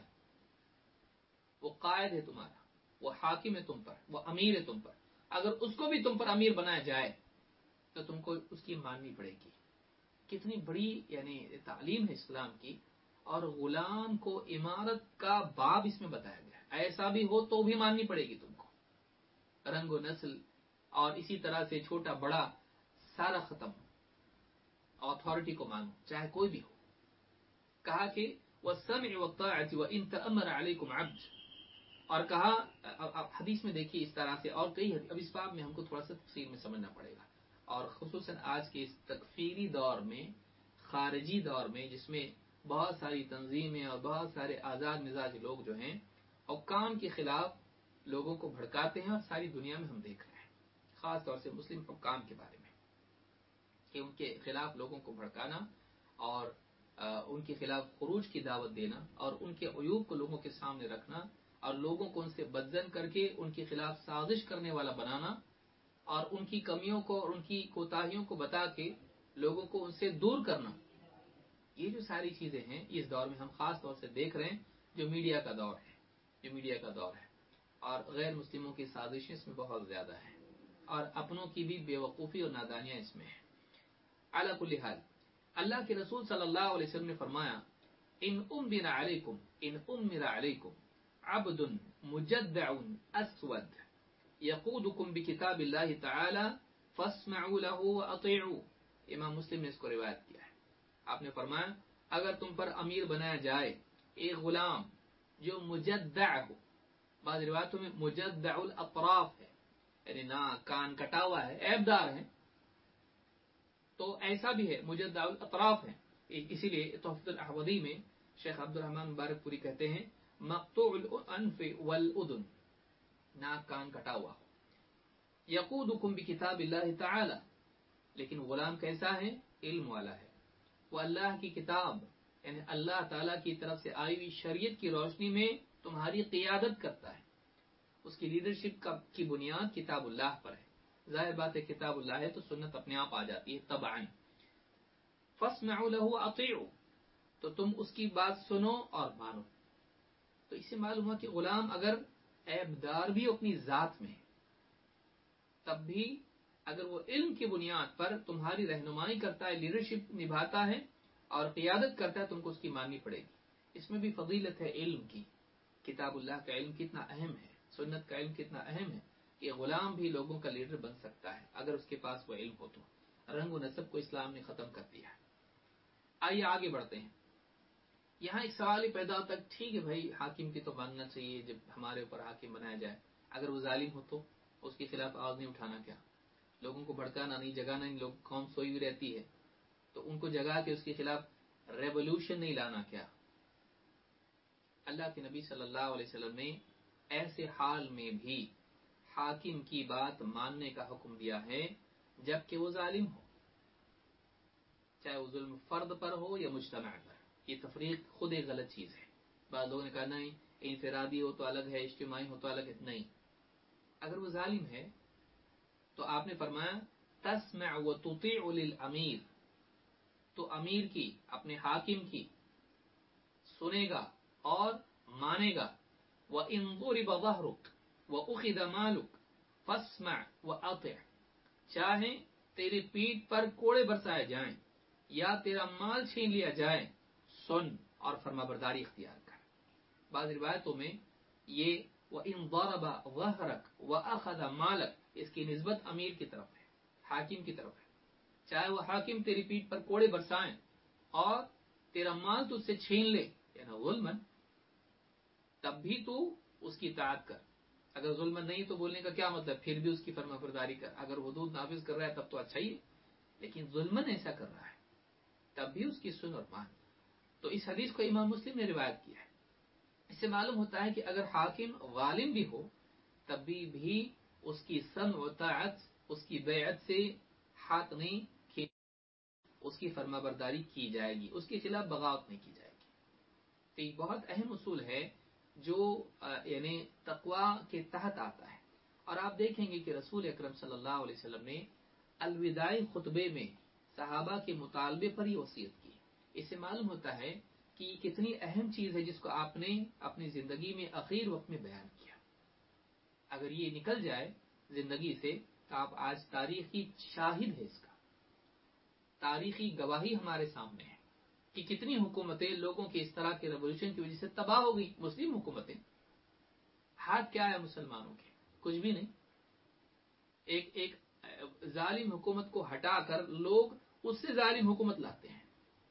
وہ قائد ہے تمہارا، وہ حاکم ہے تم پر، وہ امیر ہے تم پر. اگر اس کو بھی تم پر امیر بنایا جائے تو تم کو اس کی ماننی پڑے گی. کتنی بڑی یعنی تعلیم ہے اسلام کی. اور غلام کو امارت کا باب اس میں بتایا گیا، ایسا بھی ہو تو بھی ماننی پڑے گی تم کو. رنگ و نسل اور اسی طرح سے چھوٹا بڑا سارا ختم، اتھارٹی کو مانو چاہے کوئی بھی ہو. کہا کہ وَالسَّمْعِ وَالطَّاعَةِ وَإِن تَأَمَّرَ عَلَيْكُمْ عَبْدٌ، اور کہا حدیث میں دیکھیے اس طرح سے، اور کئی اب اس باب میں ہم کو تھوڑا سا تفصیل میں سمجھنا پڑے گا. اور خصوصاً آج کے اس تکفیری دور میں، خارجی دور میں، جس میں بہت ساری تنظیمیں اور بہت سارے آزاد مزاج لوگ جو ہیں حکام کے خلاف لوگوں کو بھڑکاتے ہیں، اور ساری دنیا میں ہم دیکھ رہے ہیں خاص طور سے مسلم حکام کے بارے میں کہ ان کے خلاف لوگوں کو بھڑکانا اور ان کے خلاف خروج کی دعوت دینا اور ان کے عیوب کو لوگوں کے سامنے رکھنا اور لوگوں کو ان سے بدظن کر کے ان کے خلاف سازش کرنے والا بنانا اور ان کی کمیوں کو اور ان کی کوتاہیوں کو بتا کے لوگوں کو ان سے دور کرنا. یہ جو ساری چیزیں ہیں اس دور میں ہم خاص طور سے دیکھ رہے ہیں، جو میڈیا کا دور ہے اور غیر مسلموں کی سازشیں اس میں بہت زیادہ ہیں اور اپنوں کی بھی بے وقوفی اور نادانیاں اس میں ہیں. علی کل حال اللہ کے رسول صلی اللہ علیہ وسلم نے فرمایا ان امر علیکم عبد مجدع اسود یقودکم بکتاب اللہ تعالی فاسمعوا له واطیعوا. امام مسلم نے اس کو روایت کیا ہے. آپ نے فرمایا اگر تم پر امیر بنایا جائے ایک غلام جو مجدع ہو، بعض روایتوں میں مجدع الاطراف ہے، یعنی ناک کان کٹا ہوا ہے، عیب دار ہے، تو ایسا بھی ہے مجدع الاطراف ہے. اسی لیے تحفۃ الاحوذی میں شیخ عبد الرحمن مبارک پوری کہتے ہیں مقطوع الانف والاذن، ناک کان کٹا ہوا ہو. یقودکم بکتاب اللہ تعالی، لیکن غلام کیسا ہے؟ علم والا ہے، وہ اللہ کی کتاب یعنی اللہ تعالیٰ کی طرف سے آئی ہوئی شریعت کی روشنی میں تمہاری قیادت کرتا ہے. اس کی لیڈرشپ کی بنیاد کتاب اللہ پر ہے. ظاہر بات ہے کتاب اللہ ہے تو سنت اپنے آپ آ جاتی ہے تبعا. فاسمعوا له واطيعوا، تو تم اس کی بات سنو اور مانو. تو اس سے معلوم ہوا کہ غلام اگر عیبدار بھی اپنی ذات میں تب بھی اگر وہ علم کی بنیاد پر تمہاری رہنمائی کرتا ہے، لیڈرشپ نبھاتا ہے اور قیادت کرتا ہے، تم کو اس کی ماننی پڑے گی. اس میں بھی فضیلت ہے علم کی. کتاب اللہ کا علم کتنا اہم ہے، سنت کا علم کتنا اہم ہے کہ غلام بھی لوگوں کا لیڈر بن سکتا ہے اگر اس کے پاس وہ علم ہو تو. رنگ و نسب کو اسلام نے ختم کر دیا. آئیے آگے بڑھتے ہیں. یہاں ایک سوال ہی پیدا ہوتا ہے، ٹھیک ہے بھائی حاکم کی تو ماننا چاہیے جب ہمارے اوپر حاکم بنایا جائے، اگر وہ ظالم ہو تو اس کے خلاف آواز نہیں اٹھانا کیا؟ لوگوں کو بھڑکانا نہیں، جگانا نہیں. لوگ قوم سوئی ہوئی رہتی ہے تو ان کو جگا کے اس کے خلاف ریولوشن نہیں لانا کیا؟ اللہ کے نبی صلی اللہ علیہ وسلم نے ایسے حال میں بھی حاکم کی بات ماننے کا حکم دیا ہے جبکہ وہ ظالم ہو، چاہے وہ ظلم فرد پر ہو یا مجتمع پر. یہ تفریق خود ایک غلط چیز ہے. بعض لوگوں نے کہا نہیں انفرادی ہو تو الگ ہے، اجتماعی ہو تو الگ ہے. نہیں، اگر وہ ظالم ہے تو آپ نے فرمایا تسمع وتطیع للامیر، تو امیر کی، اپنے حاکم کی سنے گا اور مانے گا. وَإِن ضُرِبَ ظَهْرُكَ وَأُخِذَ مَالُكَ فَاسْمَعْ وَأَطِعْ، چاہے تیری پیٹھ پر کوڑے برسائے جائیں یا تیرا مال چھین لیا جائے، سن اور فرما برداری اختیار کر. بعض روایتوں میں یہ وَإِن ضَرَبَ ظَهْرَكَ وَأَخَذَ مَالَكَ اس کی نسبت امیر کی طرف ہے، حاکم کی طرف ہے. چاہے وہ حاکم تیری پیٹھ پر کوڑے برسائیں اور تیرا مال تجھ سے چھین لے یعنی ظلمن، تب بھی تو اس کی اطاعت کر. اگر ظلمن نہیں تو بولنے کا کیا مطلب، پھر بھی اس کی فرما برداری کر. اگر حدود نافذ کر رہا ہے تب تو اچھا ہی ہے، لیکن ظلمن ایسا کر رہا ہے تب بھی اس کی سن اور مان. تو اس حدیث کو امام مسلم نے روایت کیا ہے. اس سے معلوم ہوتا ہے کہ اگر حاکم ظالم بھی ہو تب بھی اس کی سمع و طاعت، اس کی بیعت سے ہاتھ نہیں کھینچ، اس کی فرما برداری کی جائے گی، اس کے خلاف بغاوت نہیں کی جائے گی. تو یہ بہت اہم اصول ہے جو یعنی تقوی کے تحت آتا ہے. اور آپ دیکھیں گے کہ رسول اکرم صلی اللہ علیہ وسلم نے الوداعی خطبے میں صحابہ کے مطالبے پر ہی وصیت کی. اس سے معلوم ہوتا ہے کہ یہ کتنی اہم چیز ہے جس کو آپ نے اپنی زندگی میں اخیر وقت میں بیان کیا. اگر یہ نکل جائے زندگی سے تو آپ آج تاریخی شاہد ہے، اس کا تاریخی گواہی ہمارے سامنے ہے کہ کتنی حکومتیں لوگوں کے اس طرح کے ریولوشن کی وجہ سے تباہ ہو گئی. مسلم حکومتیں، ہاتھ کیا ہے مسلمانوں کے؟ کچھ بھی نہیں. ایک ظالم حکومت کو ہٹا کر لوگ اس سے ظالم حکومت لاتے ہیں،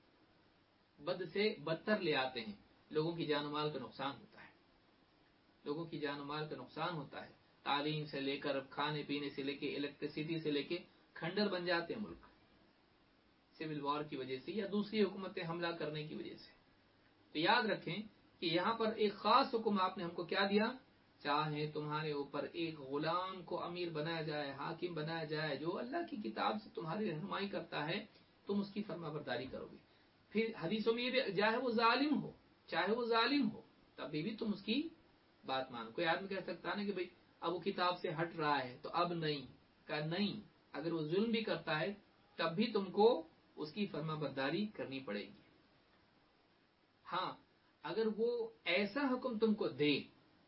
بد سے بدتر لے آتے ہیں. لوگوں کی جان و مال کا نقصان ہوتا ہے، لوگوں کی جان و مال کا نقصان ہوتا ہے. تعلیم سے لے کر کھانے پینے سے لے کے الیکٹریسٹی سے لے کے کھنڈر بن جاتے ہیں ملک، سول وار کی وجہ سے یا دوسری حکومتیں حملہ کرنے کی وجہ سے. تو یاد رکھیں کہ یہاں پر ایک خاص حکم آپ نے ہم کو کیا دیا، چاہے تمہارے اوپر ایک غلام کو امیر بنایا جائے، حاکم بنایا جائے، جو اللہ کی کتاب سے تمہاری رہنمائی کرتا ہے، تم اس کی فرما برداری کرو گے. پھر حدیثوں میں یہ بھی چاہے وہ ظالم ہو تب بھی تم اس کی بات مانو. کوئی آدمی کہہ سکتا ہے نا کہ بھئی اب وہ کتاب سے ہٹ رہا ہے تو اب نہیں. کہا نہیں، اگر وہ ظلم بھی کرتا ہے تب بھی تم کو اس کی فرما برداری کرنی پڑے گی. ہاں، اگر وہ ایسا حکم تم کو دے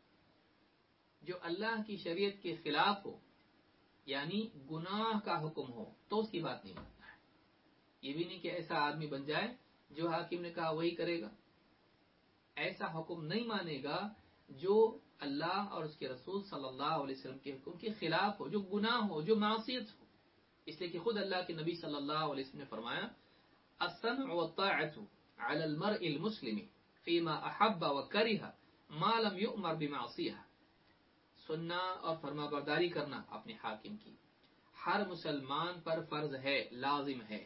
جو اللہ کی شریعت کے خلاف ہو، یعنی گناہ کا حکم ہو، تو اس کی بات نہیں ماننا ہے. یہ بھی نہیں کہ ایسا آدمی بن جائے جو حاکم نے کہا وہی کرے گا. ایسا حکم نہیں مانے گا جو اللہ اور اس کے رسول صلی اللہ علیہ وسلم کے حکم کے خلاف ہو، جو گناہ ہو، جو معصیت ہو. اس لیے کہ خود اللہ کے نبی صلی اللہ علیہ وسلم نے فرمایا السمع والطاعة على المرء المسلم فيما احب وكره ما لم يؤمر بمعصية. سننا اور فرما برداری کرنا اپنے حاکم کی ہر مسلمان پر فرض ہے، لازم ہے،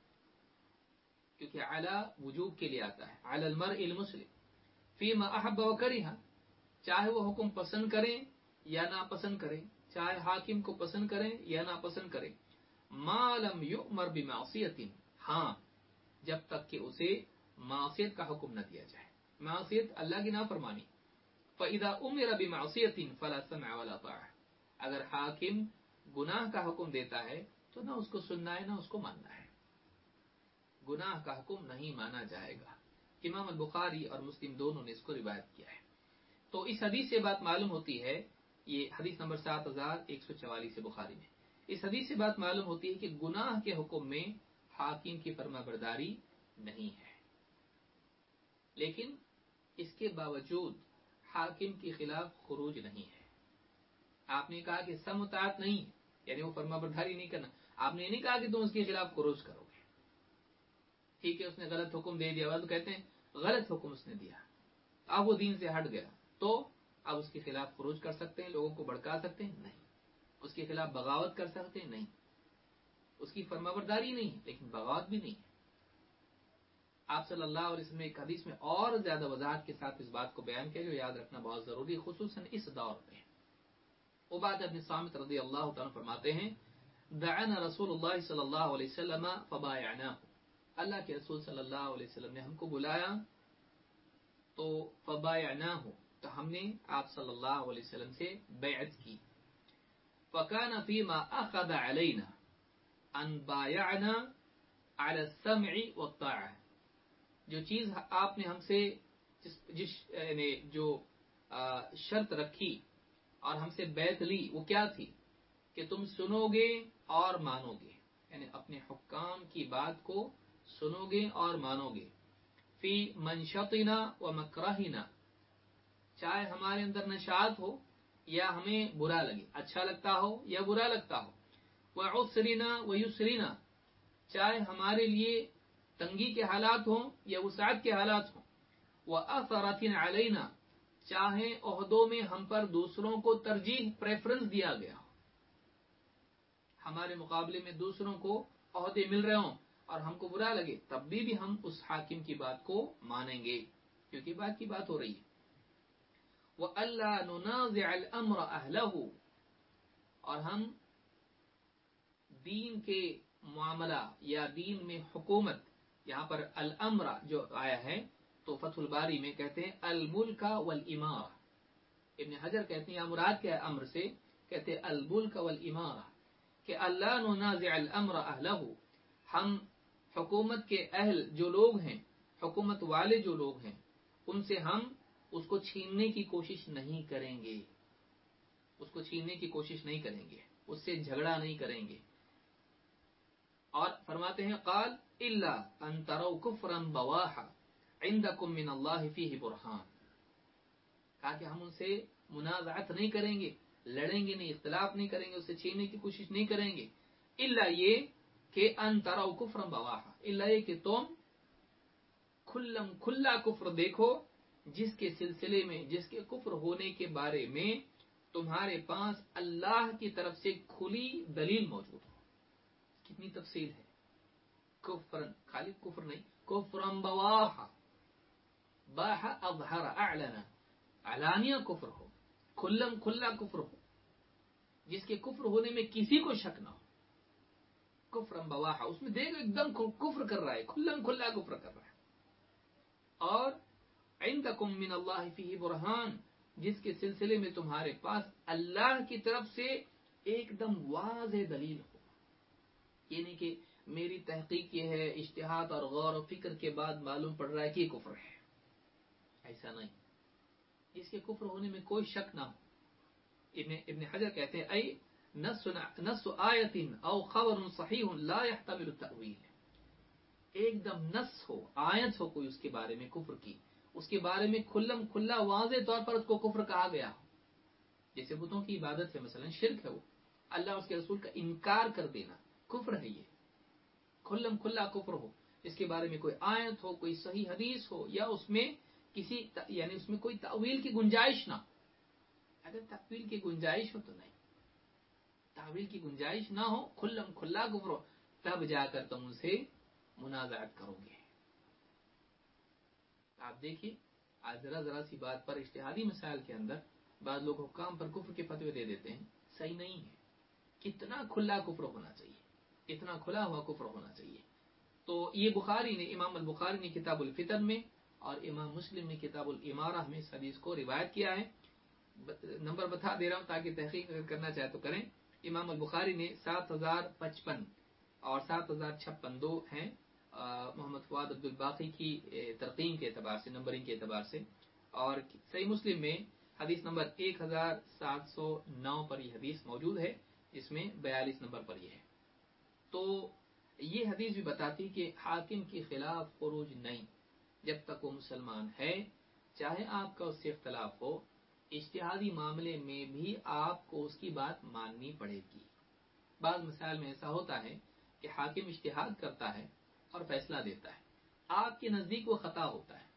کیونکہ علی وجوب کے لیے آتا ہے. علی المرء المسلم فیما احب وکرہ، چاہے وہ حکم پسند کریں یا ناپسند کریں، چاہے حاکم کو پسند کریں یا ناپسند کریں، ما لم یؤمر بمعصیۃ، ہاں جب تک کہ اسے معصیت کا حکم نہ دیا جائے. معصیت اللہ کی نافرمانی. فاذا امر بمعصیۃ فلا سمع ولا طاعة، اگر حاکم گناہ کا حکم دیتا ہے تو نہ اس کو سننا ہے نہ اس کو ماننا ہے. گناہ کا حکم نہیں مانا جائے گا. امام البخاری اور مسلم دونوں نے اس کو روایت کیا ہے. تو اس حدیث سے بات معلوم ہوتی ہے، یہ حدیث نمبر 7144 ہے بخاری میں. اس حدیث سے بات معلوم ہوتی ہے کہ گناہ کے حکم میں حاکم کی فرما برداری نہیں ہے، لیکن اس کے باوجود حاکم کے خلاف خروج نہیں ہے. آپ نے کہا کہ سم اطاعت نہیں ہے، یعنی وہ فرما برداری نہیں کرنا. آپ نے نہیں کہا کہ تم اس کے خلاف خروج کرو گے. ٹھیک ہے، اس نے غلط حکم دے دیا، تو کہتے ہیں غلط حکم اس نے دیا، اب وہ دین سے ہٹ گیا، تو اب اس کے خلاف خروج کر سکتے ہیں، لوگوں کو بھڑکا سکتے ہیں؟ نہیں. اس کے خلاف بغاوت کر سکتے ہیں؟ نہیں. اس کی فرما برداری نہیں، لیکن بغاوت بھی نہیں. آپ صلی اللہ علیہ وسلم نے ایک حدیث میں اور زیادہ وضاحت کے ساتھ اس بات کو بیان کیا، جو یاد رکھنا بہت ضروری ہے، خصوصاً اس دور میں. عبادہ بن صامت رضی اللہ تعالیٰ فرماتے ہیں، دعانا رسول اللہ صلی اللہ علیہ وسلم فبایعناہ. اللہ کے رسول صلی اللہ علیہ وسلم نے ہم کو بلایا تو فبایعناہ، تو ہم نے آپ صلی اللہ علیہ وسلم سے بیعت کی. فکان فیما اخذ علینا ان بایعنا علی السمع والطاعہ. جو چیز آپ نے ہم سے یعنی جو شرط رکھی اور ہم سے بیعت لی، وہ کیا تھی؟ کہ تم سنو گے اور مانو گے، یعنی اپنے حکام کی بات کو سنو گے اور مانو گے. فی منشطنا و مکرہنا، چاہے ہمارے اندر نشاط ہو یا ہمیں برا لگے، اچھا لگتا ہو یا برا لگتا ہو. وعسرنا و یسرنا، چاہے ہمارے لیے تنگی کے حالات ہوں یا وسعت کے حالات ہوں. وَأَثَرَةٍ عَلَيْنَا، چاہے عہدوں میں ہم پر دوسروں کو ترجیح پریفرنس دیا گیا ہو، ہمارے مقابلے میں دوسروں کو عہدے مل رہے ہوں اور ہم کو برا لگے، تب بھی ہم اس حاکم کی بات کو مانیں گے، کیونکہ بات کی بات ہو رہی ہے. وَأَلَّا نُنَازِعَ الْأَمْرَ أَهْلَهُ، اور ہم دین کے معاملہ یا دین میں حکومت، یہاں پر الامر جو آیا ہے تو فتح الباری میں کہتے ہیں الملک والامارہ. ابن حجر کہتے ہیں مراد کیا ہے امر سے؟ کہتے ہیں الملک والامارہ، کہ اللہ ننازع الامر اہلہ، ہم حکومت کے اہل جو لوگ ہیں، حکومت والے جو لوگ ہیں، ان سے ہم اس کو چھیننے کی کوشش نہیں کریں گے، اس کو چھیننے کی کوشش نہیں کریں گے، اس سے جھگڑا نہیں کریں گے. اور فرماتے ہیں قال الا ان تروا کفرا بواحا عندکم من اللہ فیہ برہان، کہا کہ ہم ان سے منازعت نہیں کریں گے، لڑیں گے نہیں، اختلاف نہیں کریں گے، اس سے چھیننے کی کوشش نہیں کریں گے. الا یہ کہ ان تروا کفرا بواحا، الا یہ کہ تم کھلا کفر دیکھو جس کے سلسلے میں، جس کے کفر ہونے کے بارے میں تمہارے پاس اللہ کی طرف سے کھلی دلیل موجود ہو. کتنی تفصیل ہے، کفر خالی کفر نہیں، کفرن بواحا، باحا اظہر اعلن، علانیہ کفر ہو، کھلا کفر ہو جس کے کفر ہونے میں کسی کو شک نہ ہو. کفرن بواحا، اس میں دیکھو ایک دم کفر کر رہا ہے، کھلا کفر کر رہا ہے. اور عندکم من اللہ فیہ برہان، جس کے سلسلے میں تمہارے پاس اللہ کی طرف سے ایک دم واضح دلیل ہو. یہ نہیں کہ میری تحقیق یہ ہے، اجتہاد اور غور و فکر کے بعد معلوم پڑ رہا ہے کہ یہ کفر ہے، ایسا نہیں، جس کے کفر ہونے میں کوئی شک نہ ہو. ابن حجر کہتے ہیں ای نص آیت او خبر صحیح لا يحتمل التأویل، ایک دم نص ہو، آیت ہو کوئی اس کے بارے میں کفر کی، اس کے بارے میں کھلا واضح طور پر اس کو کفر کہا گیا ہو. جیسے بتوں کی عبادت ہے، مثلا شرک ہے، وہ اللہ اس کے رسول کا انکار کر دینا کفر ہے. یہ کھلا کفر ہو، اس کے بارے میں کوئی آیت ہو، کوئی صحیح حدیث ہو، یا اس میں کسی یعنی اس میں کوئی تعویل کی گنجائش نہ ہو. اگر تعویل کی گنجائش ہو تو نہیں، تعویل کی گنجائش نہ ہو، کھلا کفر ہو، تب جا کر تم ان سے منازعت کرو گے. آپ دیکھیے آج ذرا سی بات پر اجتہادی مسائل کے اندر بعض لوگ حکام پر کفر کے فتوے دے دیتے ہیں، صحیح نہیں ہے. کتنا کھلا کفر ہونا چاہیے، اتنا کھلا ہوا کفر ہونا چاہیے. تو یہ بخاری نے، امام البخاری نے کتاب الفتن میں اور امام مسلم نے کتاب الامارہ میں اس حدیث کو روایت کیا ہے. نمبر بتا دے رہا ہوں تاکہ تحقیق اگر کرنا چاہے تو کریں. امام البخاری نے 7055 اور 7056 دو ہیں محمد فواد عبد الباقی کی ترقیم کے اعتبار سے، نمبرنگ کے اعتبار سے، اور صحیح مسلم میں حدیث نمبر 1709 پر یہ حدیث موجود ہے، جس میں 42 نمبر پر یہ ہے۔ تو یہ حدیث بھی بتاتی کہ حاکم کے خلاف خروج نہیں، جب تک وہ مسلمان ہے، چاہے آپ کا اس سے اختلاف ہو، اجتہادی معاملے میں بھی آپ کو اس کی بات ماننی پڑے گی۔ بعض مسائل میں ایسا ہوتا ہے کہ حاکم اجتہاد کرتا ہے اور فیصلہ دیتا ہے، آپ کے نزدیک وہ خطا ہوتا ہے،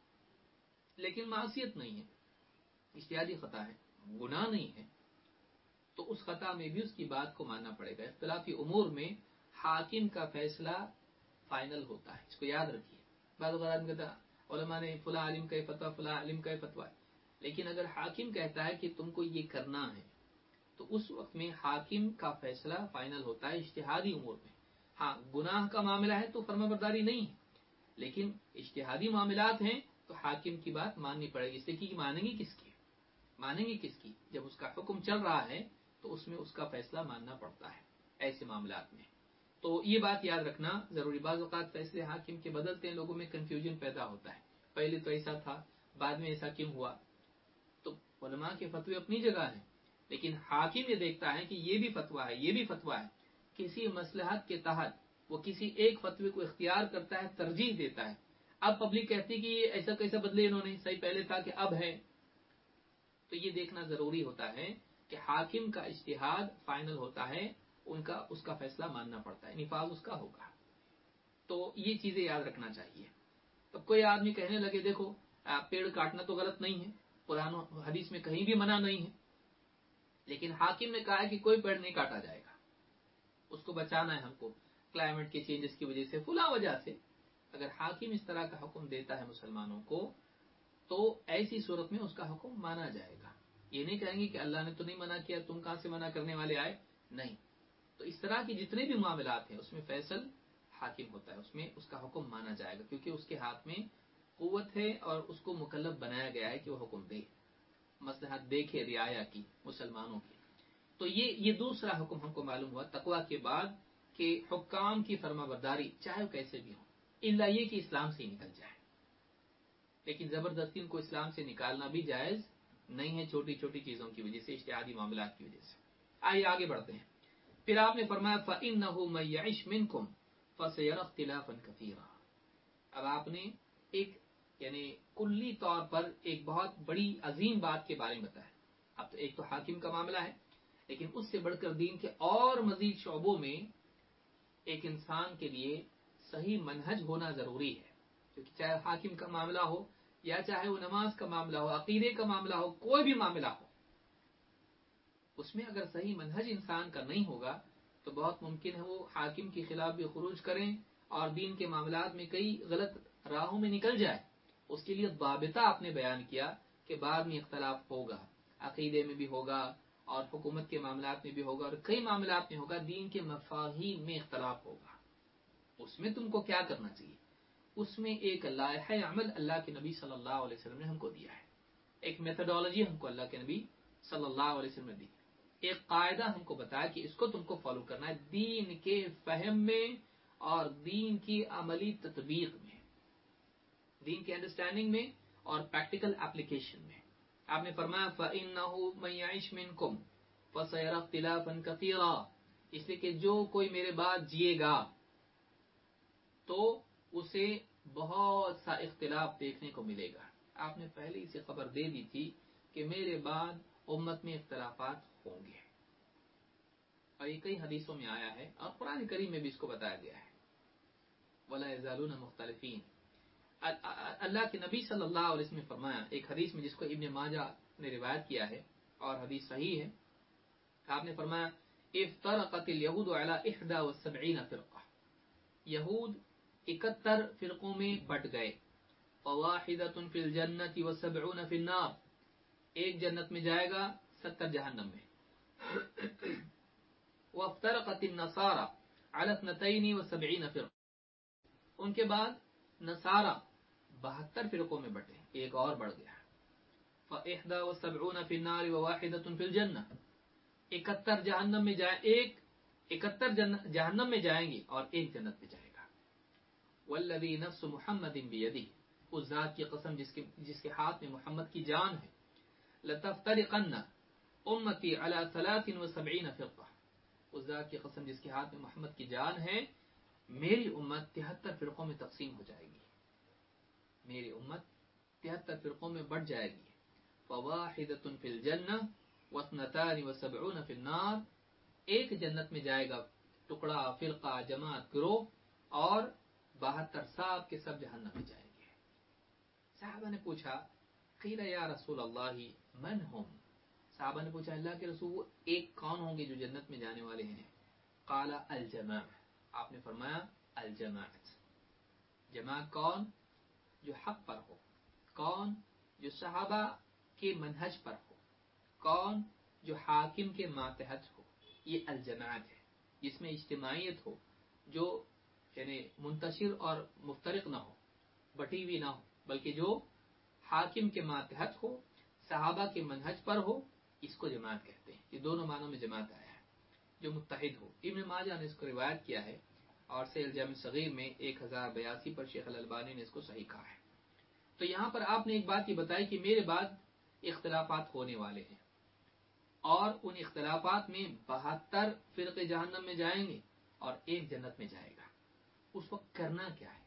لیکن معصیت نہیں ہے، اجتہادی خطا ہے، گناہ نہیں ہے، تو اس خطا میں بھی اس کی بات کو ماننا پڑے گا۔ اختلافی امور میں حاکم کا فیصلہ فائنل ہوتا ہے، اس کو یاد رکھیے۔ بعض اوقات آدمی کہتا ہے علماء نے فلاں عالم کا فتویٰ، فلاں عالم کا فتویٰ، لیکن اگر حاکم کہتا ہے کہ تم کو یہ کرنا ہے تو اس وقت میں حاکم کا فیصلہ فائنل ہوتا ہے اجتہادی امور میں۔ ہاں گناہ کا معاملہ ہے تو فرما برداری نہیں ہے، لیکن اجتہادی معاملات ہیں تو حاکم کی بات ماننی پڑے گی، اس لیے کہ مانیں گے کس کی؟ مانیں گے کس کی؟ جب اس کا حکم چل رہا ہے تو اس میں اس کا فیصلہ ماننا پڑتا ہے ایسے معاملات میں۔ تو یہ بات یاد رکھنا ضروری۔ بعض اوقات فیصلے حاکم کے بدلتے ہیں، لوگوں میں کنفیوژن پیدا ہوتا ہے، پہلے تو ایسا تھا، بعد میں ایسا کیوں ہوا؟ تو علماء کے فتوے اپنی جگہ ہیں، لیکن حاکم یہ دیکھتا ہے کہ یہ بھی فتویٰ ہے، یہ بھی فتویٰ ہے، کسی مصلحت کے تحت وہ کسی ایک فتوے کو اختیار کرتا ہے، ترجیح دیتا ہے۔ اب پبلک کہتی کہ یہ ایسا کیسا بدلے انہوں نے، صحیح پہلے تھا کہ اب ہے، تو یہ دیکھنا ضروری ہوتا ہے کہ حاکم کا اجتہاد فائنل ہوتا ہے، اس کا فیصلہ ماننا پڑتا ہے، نفاذ اس کا ہوگا۔ تو یہ چیزیں یاد رکھنا چاہیے۔ اب کوئی آدمی کہنے لگے دیکھو پیڑ کاٹنا تو غلط نہیں ہے، قرآن و حدیث میں کہیں بھی منع نہیں ہے، لیکن حاکم نے کہا ہے کہ کوئی پیڑ نہیں کاٹا جائے گا، اس کو بچانا ہے ہم کو کلائمیٹ کے چینجز کی وجہ سے، فلاں وجہ سے۔ اگر حاکم اس طرح کا حکم دیتا ہے مسلمانوں کو تو ایسی صورت میں اس کا حکم مانا جائے گا۔ یہ نہیں کہیں گے کہ اللہ نے تو نہیں منع کیا، تم کہاں سے منع کرنے والے آئے، نہیں۔ تو اس طرح کے جتنے بھی معاملات ہیں اس میں فیصل حاکم ہوتا ہے، اس میں اس کا حکم مانا جائے گا، کیونکہ اس کے ہاتھ میں قوت ہے اور اس کو مکلف بنایا گیا ہے کہ وہ حکم دے، مصلحت دیکھے رعایا کی مسلمانوں کی۔ تو یہ دوسرا حکم ہم کو معلوم ہوا تقویٰ کے بعد کہ حکام کی فرما برداری چاہے وہ کیسے بھی ہو، الا یہ کہ اسلام سے ہی نکل جائے، لیکن زبردستی ان کو اسلام سے نکالنا بھی جائز نہیں ہے، چھوٹی چھوٹی چیزوں کی وجہ سے، اجتہادی معاملات کی وجہ سے۔ آئیے آگے بڑھتے ہیں۔ پھر آپ نے فرمایا فَإِنَّهُ مَن يَعِشْ مِنْكُمْ فَسَيَرَى اخْتِلَافًا كَثِيرًا۔ اب آپ نے ایک یعنی کلی طور پر ایک بہت بڑی عظیم بات کے بارے میں بتایا۔ اب تو ایک تو حاکم کا معاملہ ہے، لیکن اس سے بڑھ کر دین کے اور مزید شعبوں میں ایک انسان کے لیے صحیح منہج ہونا ضروری ہے، کیونکہ چاہے حاکم کا معاملہ ہو یا چاہے وہ نماز کا معاملہ ہو، عقیدے کا معاملہ ہو، کوئی بھی معاملہ ہو، اس میں اگر صحیح منہج انسان کا نہیں ہوگا تو بہت ممکن ہے وہ حاکم کے خلاف بھی خروج کریں اور دین کے معاملات میں کئی غلط راہوں میں نکل جائے۔ اس کے لیے ضابطہ آپ نے بیان کیا کہ بعد میں اختلاف ہوگا، عقیدے میں بھی ہوگا اور حکومت کے معاملات میں بھی ہوگا اور کئی معاملات میں ہوگا، دین کے مفاہیم میں اختلاف ہوگا۔ اس میں تم کو کیا کرنا چاہیے؟ اس میں ایک لائحہ عمل اللہ کے نبی صلی اللہ علیہ وسلم نے ہم کو دیا ہے، ایک میتھڈالوجی ہم کو اللہ کے نبی صلی اللہ علیہ وسلم نے دی، ایک قاعدہ ہم کو بتایا کہ اس کو تم کو فالو کرنا ہے دین کے فہم میں اور دین کی عملی تطبیق میں، دین کے انڈرسٹینڈنگ میں اور پریکٹیکل اپلیکیشن میں۔ آپ نے فرمایا فَإِنَّهُ مَن يَعِشْ مِنْكُمْ فَسَيَرَى اخْتِلَافًا كَثِيرًا، اس لیے کہ جو کوئی میرے بعد جیے گا تو اسے بہت سا اختلاف دیکھنے کو ملے گا۔ آپ نے پہلے ہی سے خبر دے دی تھی کہ میرے بعد امت میں اختلافات ہوں گے، اور یہ کئی حدیثوں میں آیا ہے اور قرآن کریم میں بھی اس کو بتایا گیا ہے، وَلَا يَزَالُونَ مُخْتَلِفِينَ۔ اللہ کے نبی صلی اللہ علیہ وسلم نے فرمایا ایک حدیث میں جس کو ابن ماجہ نے روایت کیا ہے اور حدیث صحیح ہے، آپ نے فرمایا افترقت اليهود على 71 فرقہ، یہود 71 فرقوں میں بٹ گئے، فواحدۃ فی الجنۃ و70 فی النار، ایک جنت میں جائے گا 70 جہنم میں۔ وافترقت النصارى على 72 فرقہ، ان کے بعد نصارہ 72 فرقوں میں بٹے، ایک اور بڑھ گیا، فإحدى وسبعون فی النار وواحدۃ فی الجنہ، 71 जहन्नम में जाए, 71 जहन्नम में जाएंगे और एक जन्नत में जाएगा। वल्लज़ी नफ्सु मुहम्मदिन बियदिही, उस जात की कसम जिसके हाथ में मोहम्मद की जान है, लतफ्तरिकन्न उम्मती अला 73 फिरका, उस जात की कसम जिसके हाथ में मोहम्मद की जान है, मेरी उम्मत 73 फिरकों में तकसीम हो जाएगी, मेरी उम्मत 73 फिरकों में बढ़ जाएगी। फवाहिदतुन फिल जन्नह वस्नतानि वसबऊन फिन नार, एक जन्नत में जाएगा टुकड़ा, फिरका, जमात, गिरोह, और 72 सब के सब जहन्नम में जाएंगे। साहबा ने पूछा, क़ीला या रसूल अल्लाह मन हुम, साहबा ने पूछा अल्लाह के रसूल एक कौन होंगे जो जन्नत में जाने वाले हैं? क़ाला अल जमा, आपने फरमाया अल जमाअत, जमात कौन? जो हक पर हो, कौन? जो सहाबा के मनहज पर हो, कौन? जो हाकिम के मातहत हो, ये अल जमाअत है, जिसमें इज्तिमाइयत हो, जो यानी मुंतशिर और मुफ्तरिक ना हो, बटी हुई ना हो, बल्कि जो हाकिम के मातहत हो, सहाबा के मनहज पर हो, इसको जमात कहते हैं। ये दोनों मानों में जमात आया है, जो मुत्तहिद हो। इब्न माजा ने इसको रिवायत किया है और सहीह जामी सगीर में 1082 पर शेख अल-अलबानी ने इसको सही कहा है। तो यहाँ पर आपने एक बात ये बताई कि मेरे बाद इख्तिलाफात होने वाले हैं और उन इख्तिलाफात में 72 फिरके जहन्नम में जाएंगे और एक जन्नत में जाएगा। उस वक्त करना क्या है?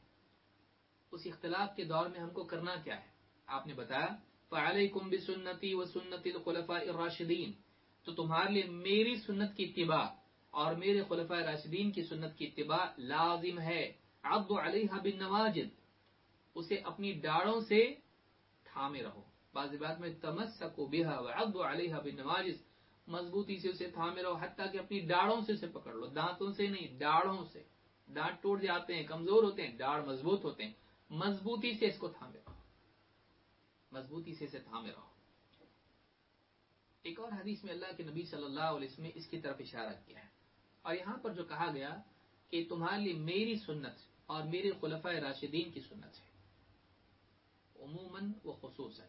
उस इख्तिलाफ के दौर में हमको करना क्या है? आपने बताया फ़अलैकुम बिसुन्नती व सुन्नतिल खुलफाइर राशिदीन, तो तुम्हारे लिए मेरी सुन्नत की इत्तिबा और मेरे खुलफाए राशिदीन की सुन्नत की इत्तिबा लाजिम है। अद्दु अलैहा बिन नवाजिद, उसे अपनी डाढ़ों से थामे रहो। बाज़ बात में तमस्सकु बिहा व अद्दु अलैहा बिन नवाजिद, मजबूती से उसे थामे रहो, हत्ता कि अपनी डाढ़ों से उसे पकड़ लो, दांतों से नहीं, डाढ़ों से। दांत टूट जाते हैं, कमजोर होते हैं, डाढ़ मजबूत होते हैं, मजबूती से इसको थामे रहो, मजबूती से इसे थामे रहो। एक और हदीस में अल्लाह के नबी सल्लल्लाहु अलैहि वसल्लम ने इसकी तरफ इशारा किया है, और यहाँ पर जो कहा गया कि तुम्हारे लिए मेरी सुन्नत और मेरे खुलफाए राशिदीन की सुन्नत है, उमूमन व खुसूसन।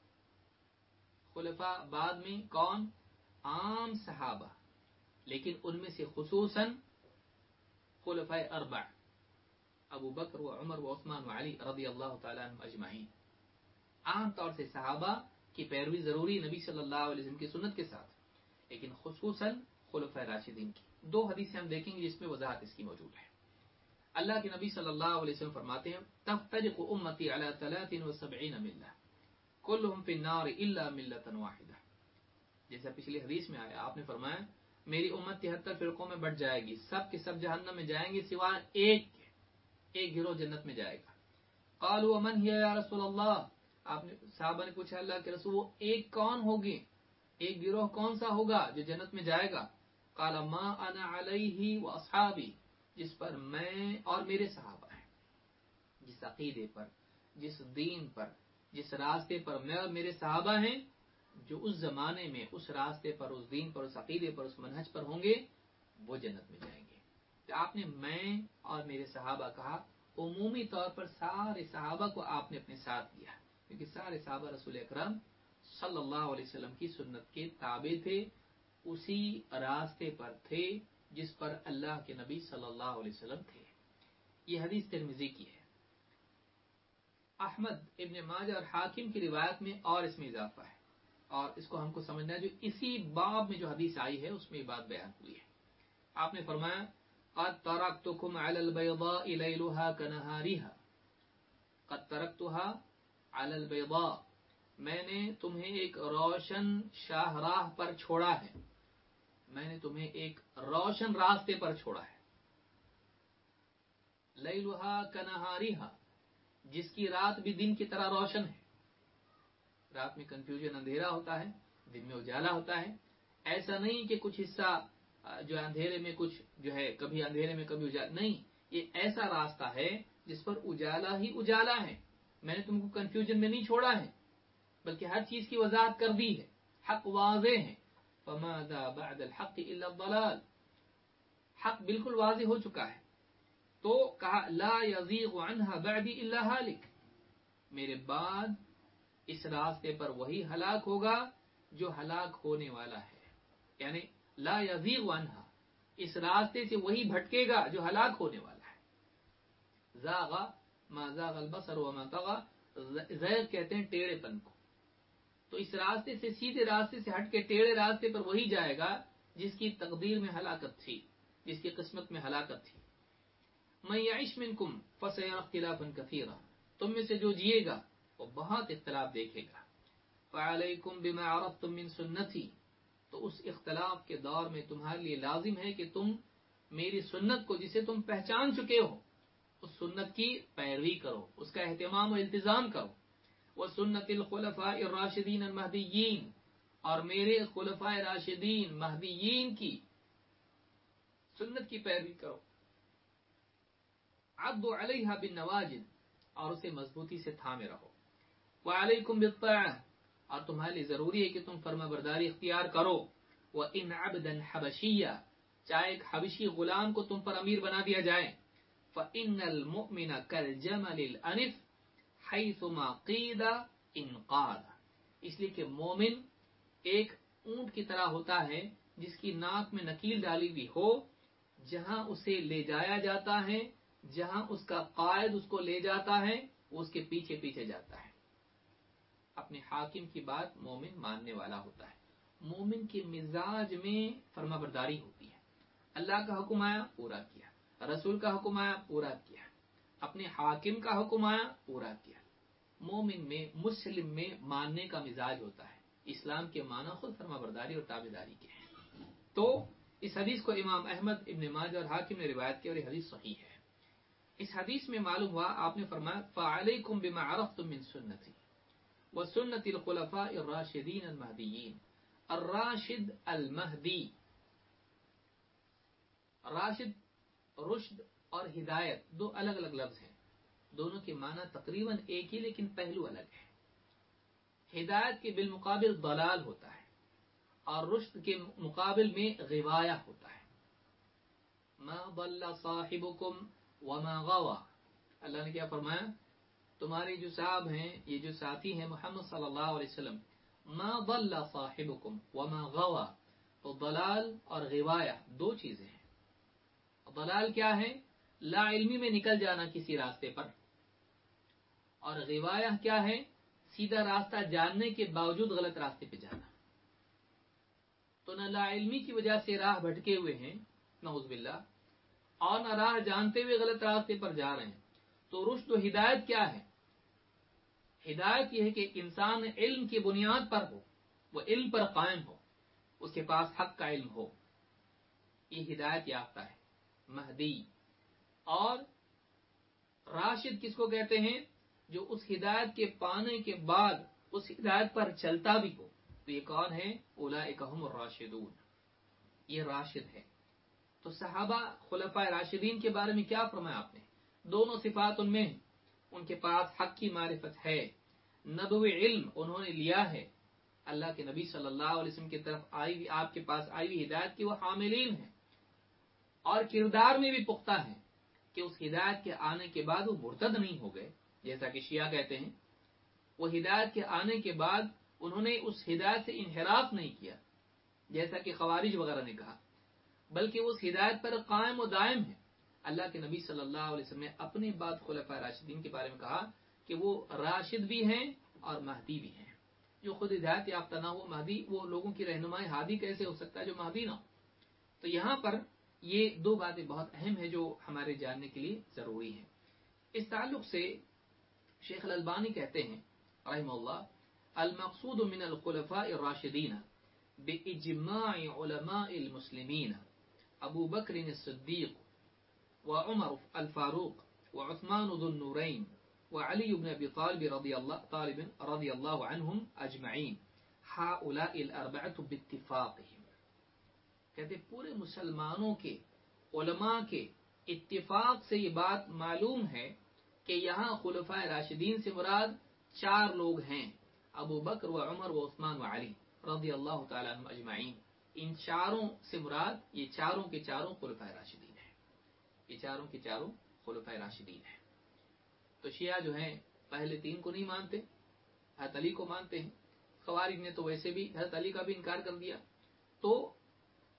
खुलफा बाद में कौन? आम सहाबा, लेकिन उनमें से खुसूसन खुलफाए अरबा, अबू बकर व उमर व उस्मान व अली रज़ी अल्लाह तआला अन्हुम अजमाइन। आम तौर से सहाबा की पैरवी जरूरी नबी सल्लल्लाहु अलैहि वसल्लम की सुन्नत के साथ, लेकिन खुसूसन खुलफाए राशिदीन की। दो हदीसें हम देखेंगे जिसमें वजाहत इसकी मौजूद है। अल्लाह के नबी सल्लल्लाहु अलैहि वसल्लम फरमाते हैं, तफ्तरिकु उम्मती अला 73 मिल्ला कुल्लुहुम फिन्नार इल्ला मिल्लतन वाहिदा। जैसा पिछली हदीस में आया, आपने फरमाया मेरी उम्मत 73 फिरकों में बढ़ जाएगी, सब के सब जहन्नम में जाएंगे सिवाय एक गिरोह जन्नत में जाएगा। क़ालू वमन हिया या रसूल अल्लाह, आपने साहबा ने पूछा अल्लाह के रसूल वो एक कौन होगी, एक गिरोह कौन सा होगा जो जन्नत में जाएगा? क़ाल मा अना अलैहि व अस्हाबी, जिस पर मैं और मेरे सहाबा हैं, जिस अकीदे पर, जिस दीन पर, जिस रास्ते पर मैं और मेरे सहाबा हैं, जो उस जमाने में उस रास्ते पर, उस दीन पर, उस अकीदे पर, उस मनहज पर होंगे, वो जन्नत में जाएंगे। तो आपने मैं और मेरे सहाबा कहा, उमूमी तौर पर सारे सहाबा को आपने अपने साथ लिया, क्योंकि सारे सहाबा रसूल अकरम सल्लल्लाहु अलैहि वसल्लम की सुन्नत के ताबे थे, उसी रास्ते पर थे जिस पर अल्लाह के नबी सल्लल्लाहु अलैहि वसल्लम थे। ये हदीस तिरमिज़ी की है। अहमद, इब्न माजा और हाकिम की रिवायत में और इसमें इजाफा है, और इसको हमको समझना है, जो इसी बाब में जो हदीस आई है उसमें ये बात बयान हुई है। आपने फरमाया क़द तरक्तुकुम अलल बैज़ाइ लैलुहा कनहारिहा, क़द तरक्तुहा अलल बैज़ा, मैंने तुम्हें एक रोशन शाहराह पर छोड़ा है, मैंने तुम्हें एक रोशन रास्ते पर छोड़ा है। लैलुहा कनहारिहा, जिसकी रात भी दिन की तरह रोशन है। रात में कंफ्यूजन, अंधेरा होता है, दिन में उजाला होता है। ऐसा नहीं कि कुछ हिस्सा जो अंधेरे में, कुछ जो है कभी अंधेरे में कभी उजाला, नहीं, ये ऐसा रास्ता है जिस पर उजाला ही उजाला है। मैंने तुमको कंफ्यूजन में नहीं छोड़ा है, बल्कि हर चीज की वजाहत कर दी है, हक वाज़े है। फमाज़ा बअदल हक़्क़ि इल्ला ज़लाल, हक बिल्कुल वाज़े हो चुका है। तो कहा ला यज़ीग़ु अन्हा बअदी इल्ला हालिक, मेरे बाद इस रास्ते पर वही हलाक होगा जो हलाक होने वाला है। यानी لا یزیغ عنہا، اس راستے سے وہی بھٹکے گا جو ہلاک ہونے والا ہے. زاغ ما زاغ البصر وما طغى، زیغ کہتے ہیں ٹیڑھے پن کو. تو اس راستے سے، سیدھے راستے سے ہٹ کے ٹیڑھے راستے پر وہی جائے گا جس کی تقدیر میں ہلاکت تھی، جس کی قسمت میں ہلاکت تھی. من یعش منکم فسیری اختلافا کثیرا، تم میں سے جو جیے گا وہ بہت اختلاف دیکھے گا. فعلیکم بما عرفتم من سنتی، تو اس اختلاف کے دور میں تمہارے لیے لازم ہے کہ تم میری سنت کو، جسے تم پہچان چکے ہو، اس سنت کی پیروی کرو، اس کا اہتمام و التزام کرو. وسنت الخلفاء الراشدین المہدیین، اور میرے خلفاء راشدین مہدیین کی سنت کی پیروی کرو. عضوا علیہا بالنواجذ، اور اسے مضبوطی سے تھامے رہو. وعلیکم بالطاعہ، اور تمہارے لیے ضروری ہے کہ تم فرما برداری اختیار کرو. وَإِنْ عَبْدًا حَبَشِيًّا، چاہے ایک حبشی غلام کو تم پر امیر بنا دیا جائے. فَإِنَّ الْمُؤْمِنَ كَالْجَمَلِ الْأَنِفِ حَيْثُمَا قِيدَ انقاد، اس لیے کہ مومن ایک اونٹ کی طرح ہوتا ہے جس کی ناک میں نکیل ڈالی ہوئی ہو، جہاں اسے لے جایا جاتا ہے، جہاں اس کا قائد اس کو لے جاتا ہے، وہ اس کے پیچھے پیچھے جاتا ہے. اپنے حاکم کی بات مومن ماننے والا ہوتا ہے. مومن کے مزاج میں فرما برداری ہوتی ہے. اللہ کا حکم آیا پورا کیا، رسول کا حکم آیا پورا کیا، اپنے حاکم کا حکم آیا پورا کیا. مومن میں، مسلم میں ماننے کا مزاج ہوتا ہے. اسلام کے معنی خود فرما برداری اور تابعداری کے ہیں. تو اس حدیث کو امام احمد، ابن ماجہ اور حاکم نے روایت کی، اور یہ حدیث صحیح ہے. اس حدیث میں معلوم ہوا، آپ نے فرمایا فَعَلَيْكُمْ بِمَا عَرَفْتُم مِّن سُنَّتِي وَسُنَّتِ الْخُلَفَاءِ الرَّاشِدِينَ الْمَهْدِيِّينَ. الراشد المہدی، راشد رشد اور ہدایت دو الگ الگ لفظ ہیں. دونوں کے معنی تقریباً ایک ہی لیکن پہلو الگ ہے. ہدایت کے بالمقابل ضلال ہوتا ہے، اور رشد کے مقابل میں غوایہ ہوتا ہے. ما ضل صاحبکم وما غوا، اللہ نے کیا فرمایا؟ تمہارے جو صاحب ہیں، یہ جو ساتھی ہیں محمد صلی اللہ علیہ وسلم، ما ضل صاحبکم وما غوا، تو ضلال اور غوایہ دو چیزیں ہیں. ضلال کیا ہے؟ لا علمی میں نکل جانا کسی راستے پر، اور غوایہ کیا ہے؟ سیدھا راستہ جاننے کے باوجود غلط راستے پہ جانا. تو نہ لا علمی کی وجہ سے راہ بھٹکے ہوئے ہیں، نعوذ باللہ، اور نہ راہ جانتے ہوئے غلط راستے پر جا رہے ہیں. تو رشد و ہدایت کیا ہے؟ ہدایت یہ ہے کہ انسان علم کی بنیاد پر ہو، وہ علم پر قائم ہو، اس کے پاس حق کا علم ہو، یہ ہدایت یافتہ ہے مہدی. اور راشد کس کو کہتے ہیں؟ جو اس ہدایت کے پانے کے بعد اس ہدایت پر چلتا بھی ہو. تو یہ کون ہے؟ اولئک هم الراشدون، یہ راشد ہے. تو صحابہ خلفائے راشدین کے بارے میں کیا فرمایا آپ نے؟ دونوں صفات ان میں ہیں. ان کے پاس حق کی معرفت ہے، نبوی علم انہوں نے لیا ہے، اللہ کے نبی صلی اللہ علیہ وسلم کی طرف آئی ہوئی، آپ کے پاس آئی ہوئی ہدایت کی وہ حاملین ہیں. اور کردار میں بھی پختہ ہیں کہ اس ہدایت کے آنے کے بعد وہ مرتد نہیں ہو گئے جیسا کہ شیعہ کہتے ہیں. وہ ہدایت کے آنے کے بعد انہوں نے اس ہدایت سے انحراف نہیں کیا جیسا کہ خوارج وغیرہ نے کہا، بلکہ اس ہدایت پر قائم و دائم ہے. اللہ کے نبی صلی اللہ علیہ وسلم نے اپنی بات خلفائے راشدین کے بارے میں کہا کہ وہ راشد بھی ہیں اور مہدی بھی ہیں. جو خود ہدایت یافتہ نہ ہو مہدی، وہ لوگوں کی رہنمائی ہادی کیسے ہو سکتا ہے جو مہدی نہ ہو؟ تو یہاں پر یہ دو باتیں بہت اہم ہیں جو ہمارے جاننے کے لیے ضروری ہیں. اس تعلق سے شیخ الالبانی کہتے ہیں رحمہ اللہ، المقصود من الخلفاء الراشدین باجماع علماء المسلمین ابو بکر الصدیق وعمر الفاروق وعثمان ذو النورین وعلی بن ابی طالب رضی اللہ عنہم اجمعین هؤلاء الاربعة باتفاقهم. کہتے پورے مسلمانوں کے علماء کے اتفاق سے یہ بات معلوم ہے کہ یہاں خلفائے راشدین سے مراد چار لوگ ہیں، ابو بکر و عمر و عثمان و علی رضی اللہ تعالیٰ عنہم اجمعین. ان چاروں سے مراد یہ چاروں کے چاروں خلفائے راشدین ہیں، یہ چاروں کے چاروں خلفائے راشدین ہیں. تو شیعہ جو ہیں پہلے تین کو نہیں مانتے، حضرت علی کو مانتے ہیں. خوارج نے تو ویسے بھی حضرت علی کا بھی انکار کر دیا. تو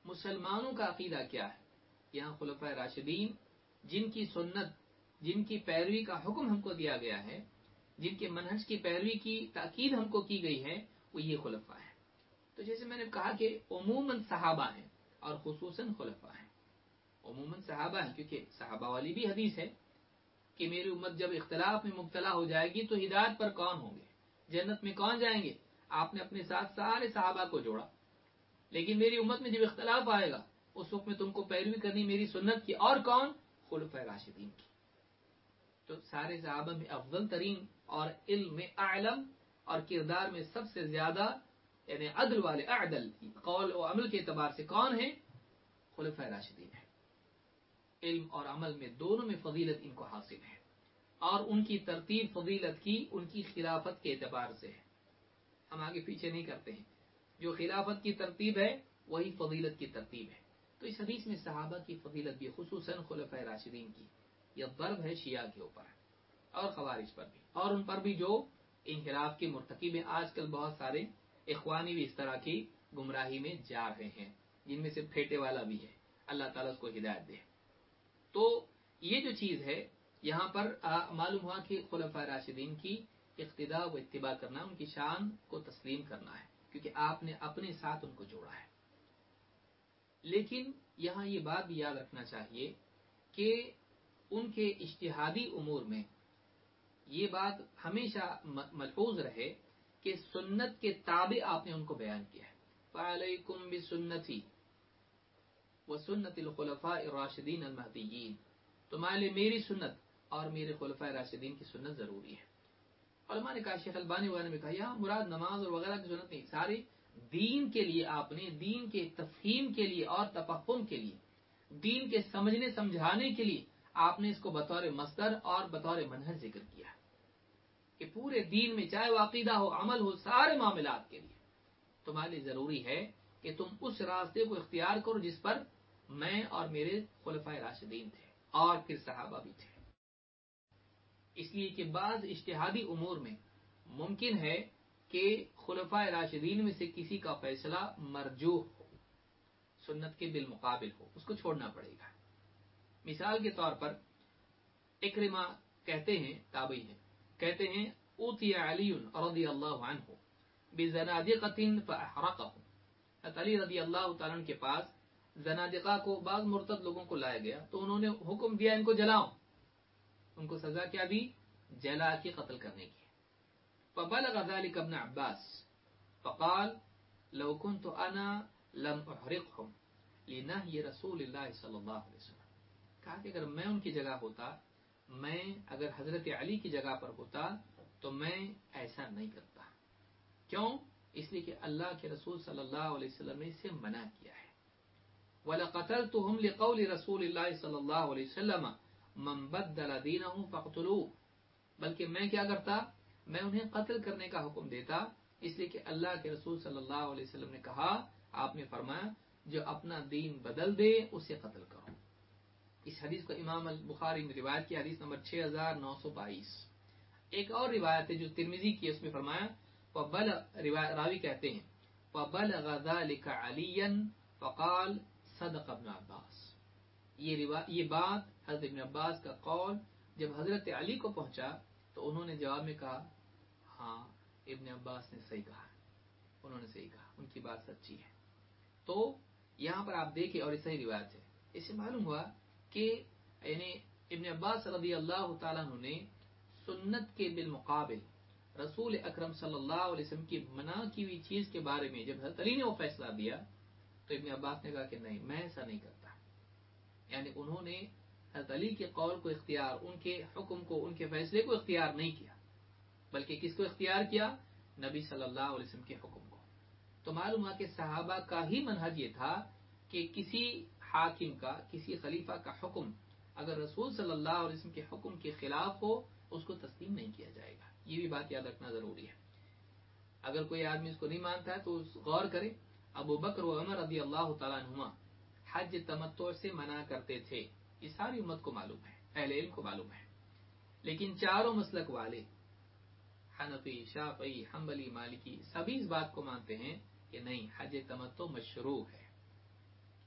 مسلمانوں کا عقیدہ کیا ہے. یہاں خلفائے راشدین جن کی سنت، جن کی پیروی کا حکم ہم کو دیا گیا ہے، جن کے منہج کی پیروی کی تاکید ہم کو کی گئی ہے، وہ یہ خلفاء ہیں. تو جیسے میں نے کہا کہ عموماً صحابہ ہیں اور خصوصاً خلفاء ہیں. عموماً صحابہ ہیں کیونکہ صحابہ والی بھی حدیث ہے کہ میری امت جب اختلاف میں مبتلا ہو جائے گی تو ہدایت پر کون ہوں گے، جنت میں کون جائیں گے. آپ نے اپنے ساتھ سارے صحابہ کو جوڑا، لیکن میری امت میں جب اختلاف آئے گا اس وقت میں تم کو پیروی کرنی میری سنت کی، اور کون؟ خلفائے راشدین کی. تو سارے صحابہ میں افضل ترین اور علم میں اعلم اور کردار میں سب سے زیادہ یعنی عدل والے، اعدل قول و عمل کے اعتبار سے کون ہیں؟ خلفائے راشدین ہیں. علم اور عمل میں دونوں میں فضیلت ان کو حاصل ہے، اور ان کی ترتیب فضیلت کی ان کی خلافت کے اعتبار سے ہے. ہم آگے پیچھے نہیں کرتے ہیں، جو خلافت کی ترتیب ہے وہی فضیلت کی ترتیب ہے. تو اس حدیث میں صحابہ کی فضیلت بھی، خصوصاً خلفائے راشدین کی، یہ ضرب ہے شیعہ کے اوپر اور خوارج پر بھی، اور ان پر بھی جو انحراف کے مرتکب ہیں. آج کل بہت سارے اخوانی بھی اس طرح کی گمراہی میں جا رہے ہیں، جن میں سے پھیٹے والا بھی ہے. اللہ تعالیٰ اس کو ہدایت دے. تو یہ جو چیز ہے یہاں پر معلوم ہوا کہ خلفائے راشدین کی اقتداء و اتباع کرنا، ان کی شان کو تسلیم کرنا ہے، کیونکہ آپ نے اپنے ساتھ ان کو جوڑا ہے. لیکن یہاں یہ بات بھی یاد رکھنا چاہیے کہ ان کے اجتہادی امور میں یہ بات ہمیشہ ملحوظ رہے کہ سنت کے تابع آپ نے ان کو بیان کیا ہے. فَعَلَيْكُمْ بِسُنَّتِي وَسُنَّتِ الْخُلَفَاءِ الرَّاشِدِينَ الْمَهْدِيِّينَ، تمہارے لیے میری سنت اور میرے خلفائے راشدین کی سنت ضروری ہے. علماء نے کہا، شیخ البانی وغیرہ نے کہا یہاں مراد نماز اور وغیرہ کی سنت نہیں، سارے دین کے لیے آپ نے، دین کے تفہیم کے لیے اور تفہم کے لیے، دین کے سمجھنے سمجھانے کے لیے آپ نے اس کو بطور مصدر اور بطور منہج ذکر کیا کہ پورے دین میں چاہے وہ عقیدہ ہو، عمل ہو، سارے معاملات کے لیے تمہارے لیے ضروری ہے کہ تم اس راستے کو اختیار کرو جس پر میں اور میرے خلفائے راشدین تھے اور پھر صحابہ بھی تھے. اس لیے کہ بعض اجتہادی امور میں ممکن ہے کہ خلفائے راشدین میں سے کسی کا فیصلہ مرجوح ہو، سنت کے بالمقابل ہو، اس کو چھوڑنا پڑے گا. مثال کے طور پر اکرمہ کہتے ہیں، تابعی ہیں، کہتے ہیں اوتی علی رضی اللہ عنہ بزنادقۃ فاحرقہ، علی رضی اللہ تعالیٰ عنہ کے پاس زنادقہ کو، بعض مرتد لوگوں کو لایا گیا تو انہوں نے حکم دیا ان کو جلاؤ. ان کو سزا کیا دی؟ جلا کے قتل کرنے کی. فبلغ ذلك ابن عباس فقال لو كنت انا لم احرقهم لنهي رسول اللہ صلی اللہ علیہ وسلم. کہا کہ اگر میں ان کی جگہ ہوتا، میں اگر حضرت علی کی جگہ پر ہوتا تو میں ایسا نہیں کرتا. کیوں؟ اس لیے کہ اللہ کے رسول صلی اللہ علیہ وسلم نے اسے منع کیا ہے. وَلَقَتَلْتُهُمْ لِقَوْلِ رسول اللہ صلی اللہ علیہ وسلم من بدل دینه فاقتلوه، بلکہ میں کیا کرتا؟ میں انہیں قتل کرنے کا حکم دیتا، اس لیے کہ اللہ کے رسول صلی اللہ علیہ وسلم نے کہا، آپ نے فرمایا جو اپنا دین بدل دے اسے قتل کرو. اس حدیث کو امام البخاری نے روایت کی، حدیث نمبر 6922. ایک اور روایت ہے جو ترمذی کی، اس میں فرمایا راوی کہتے ہیں فَبَلَغَ ذَلِكَ عَلِيًّا فَقَالَ صَدَقَ ابن عباس. یہ بات حضرت ابن عباس کا قول جب حضرت علی کو پہنچا تو انہوں نے جواب میں کہا ہاں ابن عباس نے صحیح کہا، انہوں نے صحیح کہا، ان کی بات سچی ہے. تو یہاں پر آپ دیکھیں، اور یہ صحیح روایت ہے، اس سے معلوم ہوا کہ یعنی ابن عباس رضی اللہ تعالیٰ عنہ نے سنت کے بالمقابل رسول اکرم صلی اللہ علیہ وسلم کی منع کی ہوئی چیز کے بارے میں جب حضرت علی نے وہ فیصلہ دیا تو ابن عباس نے کہا کہ نہیں، میں ایسا نہیں کرتا. یعنی انہوں نے حضرت علی کے قول کو اختیار، ان کے حکم کو، ان کے فیصلے کو اختیار نہیں کیا، بلکہ کس کو اختیار کیا؟ نبی صلی اللہ علیہ وسلم کے حکم کو. تو معلوم ہوا کہ صحابہ کا ہی منہج یہ تھا کہ کسی حاکم کا، کسی خلیفہ کا حکم اگر رسول صلی اللہ علیہ وسلم کے حکم کے خلاف ہو اس کو تسلیم نہیں کیا جائے گا. یہ بھی بات یاد رکھنا ضروری ہے. اگر کوئی آدمی اس کو نہیں مانتا ہے تو غور کرے، ابو بکر و عمر رضی اللہ تعالیٰ عنہما حج تمتع سے منع کرتے تھے، یہ ساری امت کو معلوم ہے، اہل علم کو معلوم ہے. لیکن چاروں مسلک والے، حنفی، شافعی، حنبلی، مالکی، سبھی اس بات کو مانتے ہیں کہ نہیں، حج تمتع مشروع ہے.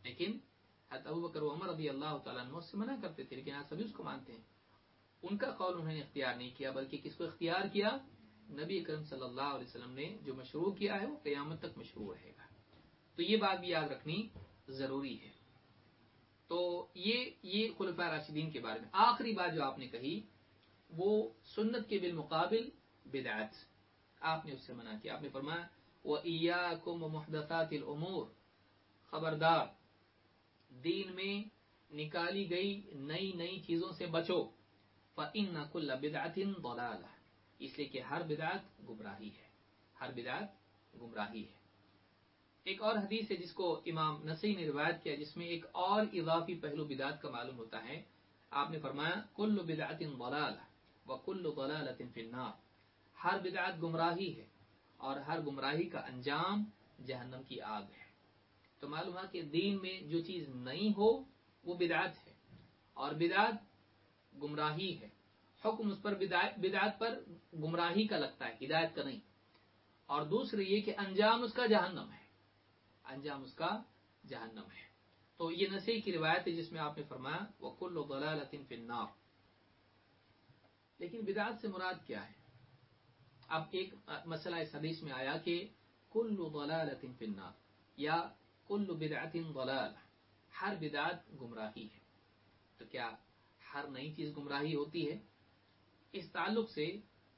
लेकिन हज़रत अबू बकर व उमर रज़ी अल्लाह तआला अन्हु उससे मना करते थे, लेकिन आज सभी उसको मानते हैं। उनका कौल उन्होंने इख्तियार नहीं किया, बल्कि किसको इख्तियार किया? नबी अकरम सल्लल्लाहु अलैहि वसल्लम ने जो मशरू किया है वो क़यामत तक मशरू रहेगा। तो ये बात भी याद रखनी जरूरी है। तो ये खुलफा राशिदीन के बारे में। आखिरी बात जो आपने कही वो सुन्नत के बिलमुकाबिल बिदअत, आपने उससे मना किया। आपने फरमाया व इय्याकुम मुहदसातिल उमूर, खबरदार दीन में निकाली गई नई नई चीजों से बचो। फ़इन्न कुल्ल बिदअतिन दलाला, इसलिए कि हर बिदअत गुमराही है, हर बिदअत गुमराही है। एक और हदीस है जिसको इमाम नसई ने रिवायत किया, जिसमें एक और इजाफी पहलू बिदअत का मालूम होता है। आपने फरमाया कुल्लु बिदअतिन दलाला व कुल्लु दलालतिन फिन्नार, हर बिदअत गुमराही है और हर गुमराही का अंजाम जहन्नम की आग है। तो मालूम है कि दीन में जो चीज नहीं हो वो बिदअत है, और बिदअत गुमराही है। हुक्म उस पर बिदअत पर गुमराही का लगता है, हिदायत का नहीं। और दूसरी ये कि अंजाम उसका जहन्नम है, अंजाम उसका जहन्नम है। तो ये नसई की रिवायत है जिसमें आपने फरमाया व कुल्लु दलालतिन फिन्नार। लेकिन बिदअत से मुराद क्या है? अब एक मसला इस हदीस में आया कि कुल्लु दलालतिन फिन्नार या कुल्लु बिदअतिन दलाल, हर बिदअत गुमराही है। तो क्या हर नई चीज गुमराही होती है? इस ताल्लुक से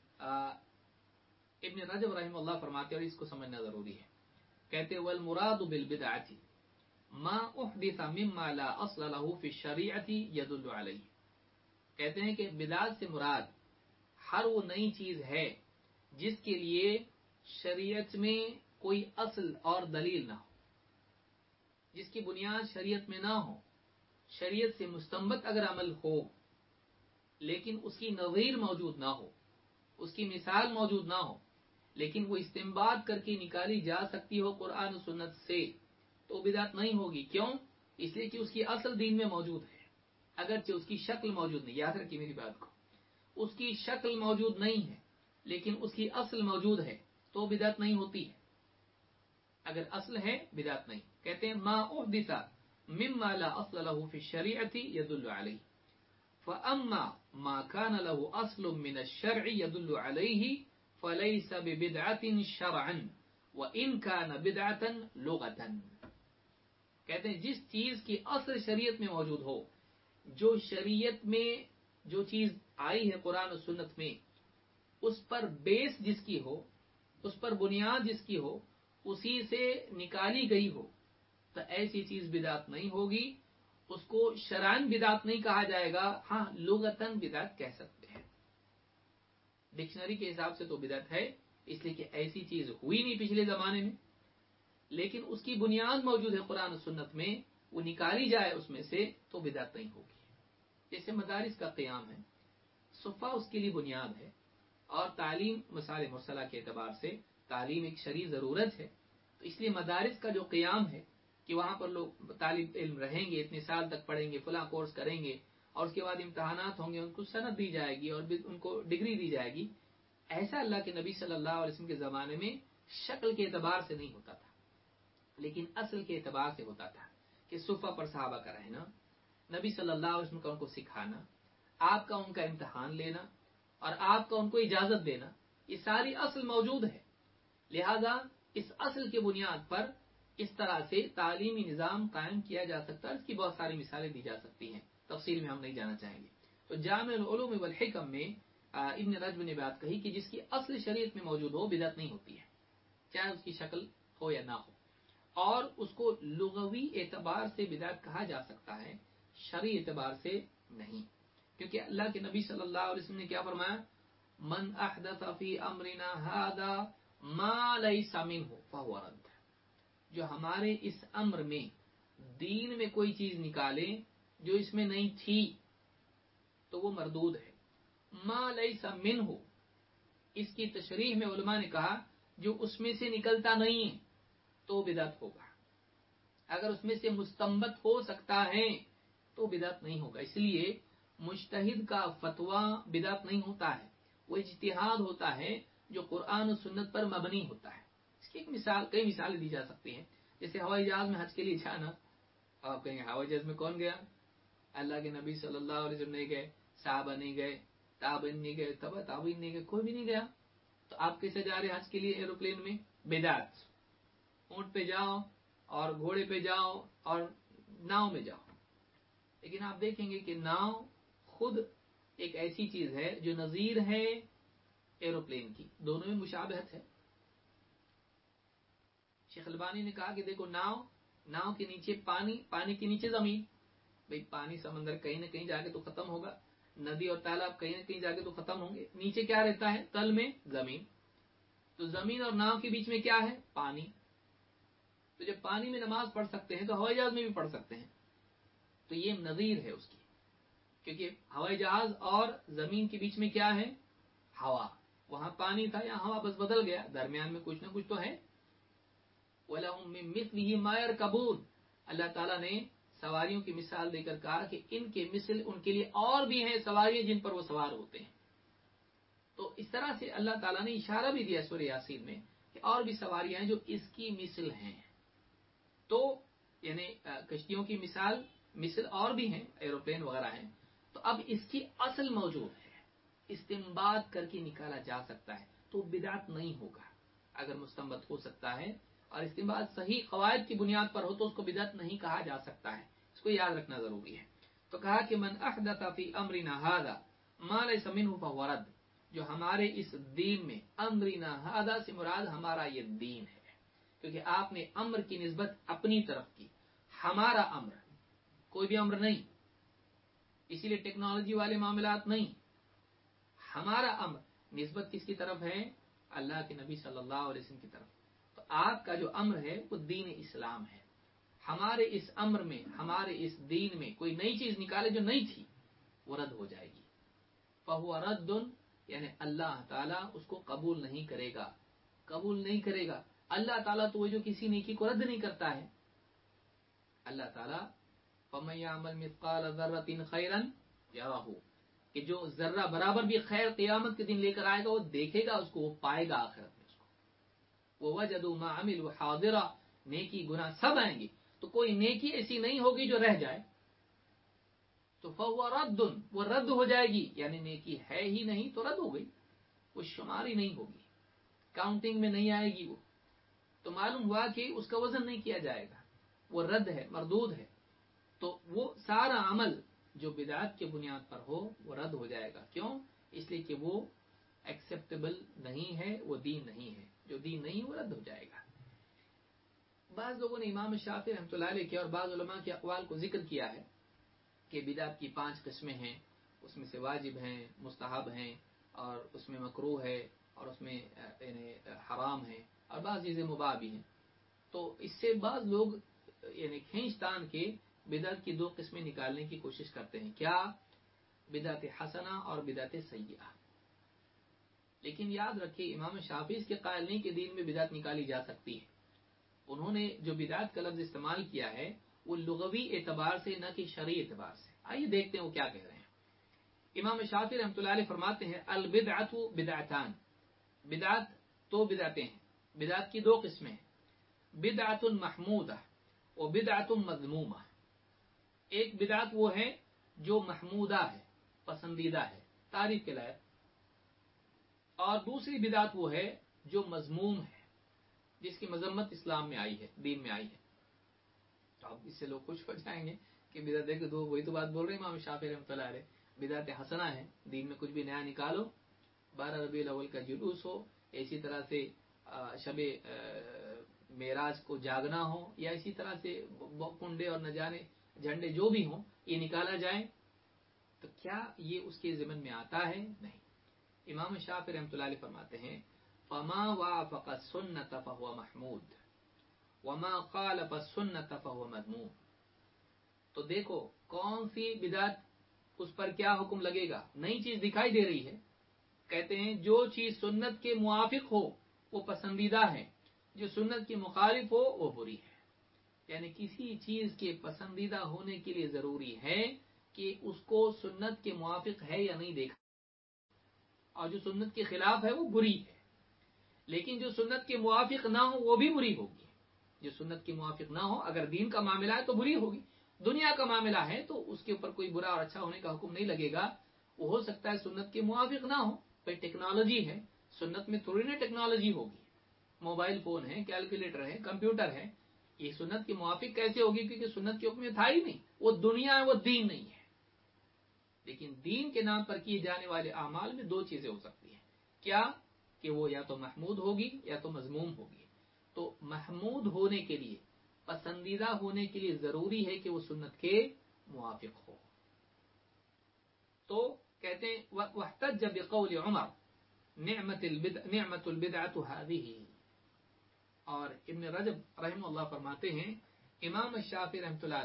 इब्न रजब रहमतुल्लाह फरमाते हैं, और इसको समझना जरूरी है। कहते वल मुरादु बिल बिदअति मा उहदिसा मिम्मा ला अस्ल लहु फी शरीअति यदुल्लु अलैहि। कहते हैं कि बिदअत से मुराद हर वो नई चीज है जिसके लिए शरीयत में कोई असल और दलील ना हो, जिसकी बुनियाद शरीयत में ना हो। शरीयत से मुस्तंबत अगर अमल हो लेकिन उसकी नज़ीर मौजूद ना हो, उसकी मिसाल मौजूद ना हो, लेकिन वो इस्तेंबात करके निकाली जा सकती हो कुरान और सुन्नत से, तो बिदअत नहीं होगी। क्यों? इसलिए कि उसकी असल दीन में मौजूद है, अगरचे उसकी शक्ल मौजूद नहीं। याद रखिए मेरी बात को, उसकी शक्ल मौजूद नहीं है लेकिन उसकी असल मौजूद है, तो बिदअत नहीं होती है। अगर असल है बिदअत नहीं। कहते हैं मा उहदिसा मिम्मा ला अस्ल लहु फी शरीअति यदुल्लु अलैहि फअम्मा मा कान लहु अस्लुम मिन अश-शर'i यदुल्लु अलैहि फलैसा बिबिदअतिन शरअन व इन कान बिदअतन लुगतन। कहते हैं जिस चीज की असल शरीयत में मौजूद हो, जो शरीयत में जो चीज आई है कुरान और सुन्नत में, उस पर बेस जिसकी हो, उस पर बुनियाद जिसकी हो, उसी से निकाली गई हो, तो ऐसी चीज बिदअत नहीं होगी। उसको शरअन बिदअत नहीं कहा जाएगा, हाँ लुगतन बिदअत कह सकते हैं। डिक्शनरी के हिसाब से तो बिदअत है, इसलिए कि ऐसी चीज हुई नहीं पिछले जमाने में, लेकिन उसकी बुनियाद मौजूद है कुरान और सुन्नत में, वो निकाली जाए उसमें से, तो बिदअत नहीं होगी। जैसे मदारिस का क़याम है, सुफ़ा उसके लिए बुनियाद है, और तालीम मसाले मुरसला के एतबार से तालीम एक शरई ज़रूरत है। तो इसलिए मदारिस का जो क़याम है कि वहाँ पर लोग तालिब इल्म रहेंगे, इतने साल तक पढ़ेंगे, फला कोर्स करेंगे, और उसके बाद इम्तहानात होंगे, उनको सनद दी जाएगी और उनको डिग्री दी जाएगी। ऐसा अल्लाह के नबी सल्लल्लाहु अलैहि वसल्लम के ज़माने में शक्ल के एतबार से नहीं होता था, लेकिन असल के एतबार से होता था कि सुफ़ा पर सहाबा का रहना, नबी सल्लल्लाहु अलैहि वसल्लम का उनको सिखाना, आपका उनका इम्तहान लेना और आपका उनको इजाजत देना, ये सारी असल मौजूद है। लिहाजा इस असल के बुनियाद पर इस तरह से तालीमी निज़ाम कायम किया जा सकता है। इसकी बहुत सारी मिसालें दी जा सकती हैं, तफसील में हम नहीं जाना चाहेंगे। तो जामिउल उलूम वल हिकम में इब्न रजब ने बात कही कि जिसकी असल शरीयत में मौजूद हो बिदअत नहीं होती है, चाहे उसकी शक्ल हो या ना हो, और उसको लुगवी एतबार से बिदअत कहा जा सकता है, शरई एतबार से नहीं। क्योंकि अल्लाह के नबी सल्लल्लाहु अलैहि वसल्लम ने क्या फरमाया, मन अहदथ फी अमरिना हादा मा लैसा मिन्हु फहुव रद्द। जो हमारे इस अम्र में, दीन में कोई चीज निकाले जो इसमें नहीं थी, तो वो मरदूद है। मा लैसा मिन्हु, इसकी तशरीह में उलमा ने कहा जो उसमें से निकलता नहीं है तो बिदअत होगा। अगर उसमें से मुस्तंबत हो सकता है तो बिदअत नहीं होगा। इसलिए मुज्तहिद का फतवा बिदअत नहीं होता है, वो इज्तिहाद होता है जो कुरान और सुन्नत पर मबनी होता है। इसकी एक मिसाल, कई मिसालें दी जा सकती हैं। जैसे हवाई जहाज में हज के लिए जाना, आप कहेंगे हवाई जहाज में कौन गया? अल्लाह के नबी सल्लल्लाहु अलैहि वसल्लम नहीं गए, साहबा नहीं गए, ताबीन नहीं गए, तबा ताबीन नहीं गए, कोई भी नहीं गया। तो आप कैसे जा रहे हैं हज के लिए एरोप्लेन में? बिदात। ऊंट पे जाओ और घोड़े पे जाओ और नाव में जाओ। लेकिन आप देखेंगे कि नाव खुद एक ऐसी चीज है जो नजीर है एरोप्लेन की, दोनों में मुशाबहत है। शेख अलबानी ने कहा कि देखो नाव के नीचे पानी, पानी के नीचे जमीन। भाई पानी समंदर कहीं ना कहीं जाके तो खत्म होगा, नदी और तालाब कहीं ना कहीं जाके तो खत्म होंगे। नीचे क्या रहता है? तल में जमीन। तो जमीन और नाव के बीच में क्या है? पानी। तो जब पानी में नमाज पढ़ सकते हैं तो हवाई जहाज में भी पढ़ सकते हैं। तो ये नजीर है उसकी, क्योंकि हवाई जहाज और जमीन के बीच में क्या है? हवा। वहां पानी था, यहाँ हवा बस बदल गया, दरमियान में कुछ ना कुछ तो है। वलहुम मिन मिस्लिही मा यरकबून, अल्लाह ताला ने सवारियों की मिसाल देकर कहा कि इनके मिसल उनके लिए और भी हैं सवारियां जिन पर वो सवार होते हैं। तो इस तरह से अल्लाह ताला ने इशारा भी दिया सूरह यासीन में कि और भी सवारियां हैं जो इसकी मिसल हैं। तो यानी कश्तियों की मिसल और भी हैं, एरोप्लेन वगैरह हैं। तो अब इसकी असल मौजूद है, इस्तिंबात करके निकाला जा सकता है, तो बिदात नहीं होगा। अगर मुस्तंबत हो सकता है और इस्तिंबात सही कवायद की बुनियाद पर हो तो उसको बिदात नहीं कहा जा सकता है। इसको याद रखना जरूरी है। तो कहा कि मन अहदथ फी अमरिना हादा मा लैसा मिन्हु फहुव रद्द, जो हमारे इस दीन में, अमरिना हादा से मुराद हमारा ये दीन है, क्योंकि आपने अम्र की निस्बत अपनी तरफ की। हमारा अम्र, कोई भी अम्र नहीं, इसीलिए टेक्नोलॉजी वाले मामलात नहीं। हमारा अम्र निस्बत किसकी तरफ है? अल्लाह के नबी सल्लल्लाहु अलैहि वसल्लम की तरफ। तो आपका जो अम्र है वो दीन इस्लाम है। हमारे इस अम्र में, हमारे इस दीन में कोई नई चीज निकाले जो नहीं थी, वो रद्द हो जाएगी। फहुव रद्दुन, यानी अल्लाह ताला उसको कबूल नहीं करेगा। कबूल नहीं करेगा अल्लाह ताला, तो वो जो किसी नेकी को रद्द नहीं करता है। अल्लाह ताला फमन यअमल मिस्काल ज़र्रतिन खैरन यरहु, कि जो जर्रा बराबर भी खैर क़यामत के दिन लेकर आएगा वो देखेगा, उसको वो पाएगा आखिरत में। उसको वो वजदू मा अमिलू हादिरा, नेकी गुनाह सब आएंगे, तो कोई नेकी ऐसी नहीं होगी जो रह जाए। तो फहुव रद्दुन, वो रद्द हो जाएगी, यानी नेकी है ही नहीं तो रद्द हो गई, वो शुमार ही नहीं होगी, काउंटिंग में नहीं आएगी वो। तो मालूम हुआ कि उसका वजन नहीं किया जाएगा, वो रद्द है, मरदूद है। तो वो सारा अमल जो बिदात के बुनियाद पर हो वो रद्द हो जाएगा। क्यों? इसलिए कि वो एक्सेप्टेबल नहीं है, वो दीन नहीं है। जो दीन नहीं वो रद्द हो जाएगा। बाज लोगों ने इमाम शाफी रहमतुल्लाह अलैह के और बाज उलमा के अक़वाल को जिक्र किया है कि बिदात की 5 किस्में हैं, उसमें से वाजिब हैं, मुस्तहब हैं, और उसमें मकरूह है, और उसमें यानी हराम है, और बाज़ चीज़ें मुबाह भी हैं। तो इससे बाज़ लोग यानी खींचतान के बिदअत की 2 किस्में निकालने की कोशिश करते हैं। क्या? बिदअत हसना और बिदअत सय्यिआ। लेकिन याद रखिए, इमाम शाफी इसके कायल नहीं कि दीन में बिदअत निकाली जा सकती है। उन्होंने जो बिदअत का लफ्ज इस्तेमाल किया है वो लुगवी एतबार से, न कि शरई एतबार से। आइए देखते हैं वो क्या कह रहे हैं। इमाम शाफी रहमतुल्लाह अलैह फरमाते हैं अल बिदअतु बिदअतान, बिदअत 2 बिदअतें हैं। बिदअत की 2 किस्में हैं, बिदअतुन महमूदा और बिदअतुन मज़मूमा। एक बिदअत वो है जो महमूदा है, पसंदीदा है, तारीफ के लायक, और दूसरी बिदअत वो है जो मज़मूम है, जिसकी मजम्मत इस्लाम में आई है, दीन में आई है। तो अब इससे लोग खुश हो जाएंगे कि बिदअत देखो, दो वही तो बात बोल रहे हैं इमाम शाफी रहमतुल्लाह अलैह। बिदअत हसना है, दीन में कुछ भी नया निकालो, 12 रबीउल अव्वल का जुलूस हो, इसी तरह से शबे मेराज को जागना हो, या इसी तरह से कुंडे और न जाने झंडे जो भी हों ये निकाला जाए, तो क्या ये उसके ज़िमन में आता है? नहीं। इमाम शाफी रहमतुल्लाह अलैह फरमाते हैं फमा वाफक़ सुन्नत फहुव महमूद वमा ख़ालफ़ सुन्नत फहुव मज़मूम। तो देखो कौन सी बिदअत, उस पर क्या हुक्म लगेगा। नई चीज दिखाई दे रही है, कहते हैं जो चीज सुन्नत के मुआफिक हो वो पसंदीदा है, जो सुन्नत की मुखालिफ हो वो बुरी है। यानी किसी चीज के पसंदीदा होने के लिए जरूरी है कि उसको सुन्नत के मुआफिक है या नहीं देखा, और जो सुन्नत के खिलाफ है वो बुरी है। लेकिन जो सुन्नत के मुआफिक ना हो वो भी बुरी होगी। جو سنت کے موافق نہ ہو. اگر دین کا معاملہ ہے تو بری ہوگی, دنیا کا معاملہ ہے تو اس کے اوپر کوئی برا اور اچھا ہونے کا حکم نہیں لگے گا. وہ ہو سکتا ہے سنت کے موافق نہ ہو. بھائی ٹیکنالوجی ہے, سنت میں تھوڑی نا ٹیکنالوجی ہوگی. موبائل فون ہے, کیلکولیٹر ہے, کمپیوٹر ہے, یہ سنت کے موافق کیسے ہوگی؟ کیونکہ سنت کے حکم میں تھا ہی نہیں. وہ دنیا ہے, وہ دین نہیں ہے. لیکن دین کے نام پر کیے جانے والے اعمال میں دو چیزیں ہو سکتی ہیں. کیا کہ وہ یا تو محمود ہوگی یا تو مذموم ہوگی. تو محمود ہونے کے لیے, پسندیدہ ہونے کے لیے ضروری ہے کہ وہ سنت کے موافق ہو. تو کہتے ہیں واحتج بقول عمر نعمت البدعۃ هذه. اور ابن رجب رحمہ اللہ فرماتے ہیں امام شافعی رحمۃ اللہ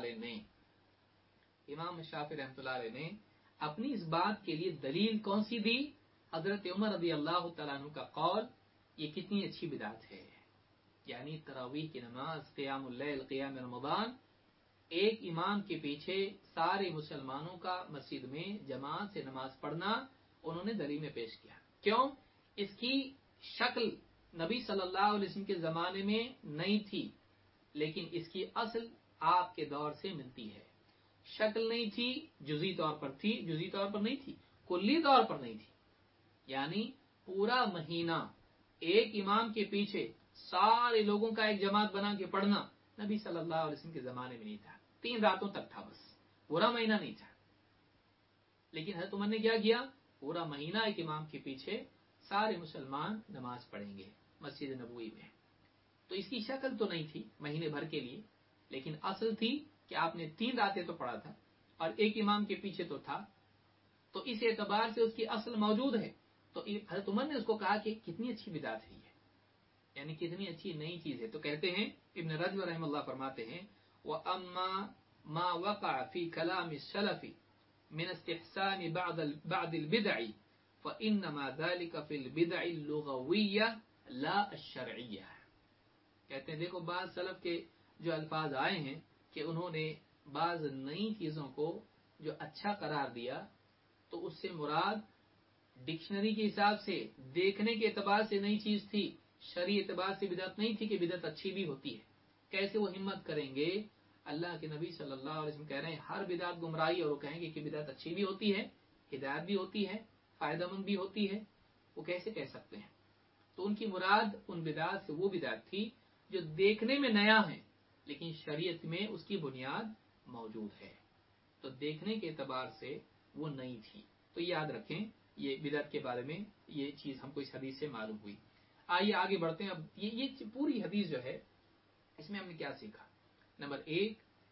علیہ نے اپنی اس بات کے لیے دلیل کون سی دی؟ حضرت عمر رضی اللہ تعالیٰ عنہ کا قول, یہ کتنی اچھی بدعت ہے. یعنی تراویح کی نماز, قیام اللیل, قیام رمضان, ایک امام کے پیچھے سارے مسلمانوں کا مسجد میں جماعت سے نماز پڑھنا انہوں نے دلیل میں پیش کیا. کیوں؟ اس کی شکل نبی صلی اللہ علیہ وسلم کے زمانے میں نہیں تھی, لیکن اس کی اصل آپ کے دور سے ملتی ہے. شکل نہیں تھی, جزئی طور پر تھی, جزئی طور پر نہیں تھی, کلی طور پر نہیں تھی. یعنی پورا مہینہ ایک امام کے پیچھے سارے لوگوں کا ایک جماعت بنا کے پڑھنا نبی صلی اللہ علیہ وسلم کے زمانے میں نہیں تھا. 3 راتوں تک تھا, بس پورا مہینہ نہیں تھا. لیکن حضرت عمر نے کیا کیا؟ پورا مہینہ ایک امام کے پیچھے سارے مسلمان نماز پڑھیں گے مسجد نبوی میں. تو اس کی شکل تو نہیں تھی مہینے بھر کے لیے, لیکن اصل تھی کہ آپ نے 3 راتیں تو پڑھا تھا اور ایک امام کے پیچھے تو تھا. تو اس اعتبار سے اس کی اصل موجود ہے. تو حضرت عمر نے اس کو کہا کہ کتنی اچھی بدعت ہے یہ, یعنی کتنی اچھی نئی چیز ہے. تو کہتے ہیں ابن رجب رحم اللہ فرماتے ہیں وَأَمَّا مَا وَقَعَ فِي كَلَامِ السَّلَفِ مِنَ اسْتِحْسَانِ بَعْدِ الْبِدْعِ فَإِنَّمَا ذَلِكَ فِي الْبِدْعِ اللُّغَوِيَّةِ لَا الشَّرْعِيَّةِ. کہتے ہیں دیکھو بعض سلف کے جو الفاظ آئے ہیں کہ انہوں نے بعض نئی چیزوں کو جو اچھا قرار دیا, تو اس سے مراد ڈکشنری کے حساب سے, دیکھنے کے اعتبار سے نئی چیز تھی, شرعی اعتبار سے بدعت نہیں تھی کہ بدعت اچھی بھی ہوتی ہے. کیسے وہ ہمت کریں گے؟ اللہ کے نبی صلی اللہ علیہ وسلم کہہ رہے ہیں ہر بدعت گمراہی, اور وہ کہیں گے کہ بدعت اچھی بھی ہوتی ہے, ہدایت بھی ہوتی ہے, فائدہ مند بھی ہوتی ہے. وہ کیسے کہہ سکتے ہیں؟ تو ان کی مراد ان بدعت سے وہ بدعت تھی جو دیکھنے میں نیا ہے لیکن شریعت میں اس کی بنیاد موجود ہے. تو دیکھنے کے اعتبار سے وہ نئی تھی. تو یاد رکھیں یہ بدعت کے بارے میں یہ چیز ہم کو اس حدیث سے معلوم ہوئی. آئیے آگے بڑھتے ہیں. اب یہ پوری حدیث جو ہے اس میں ہم نے کیا سیکھا؟ نمبر 1,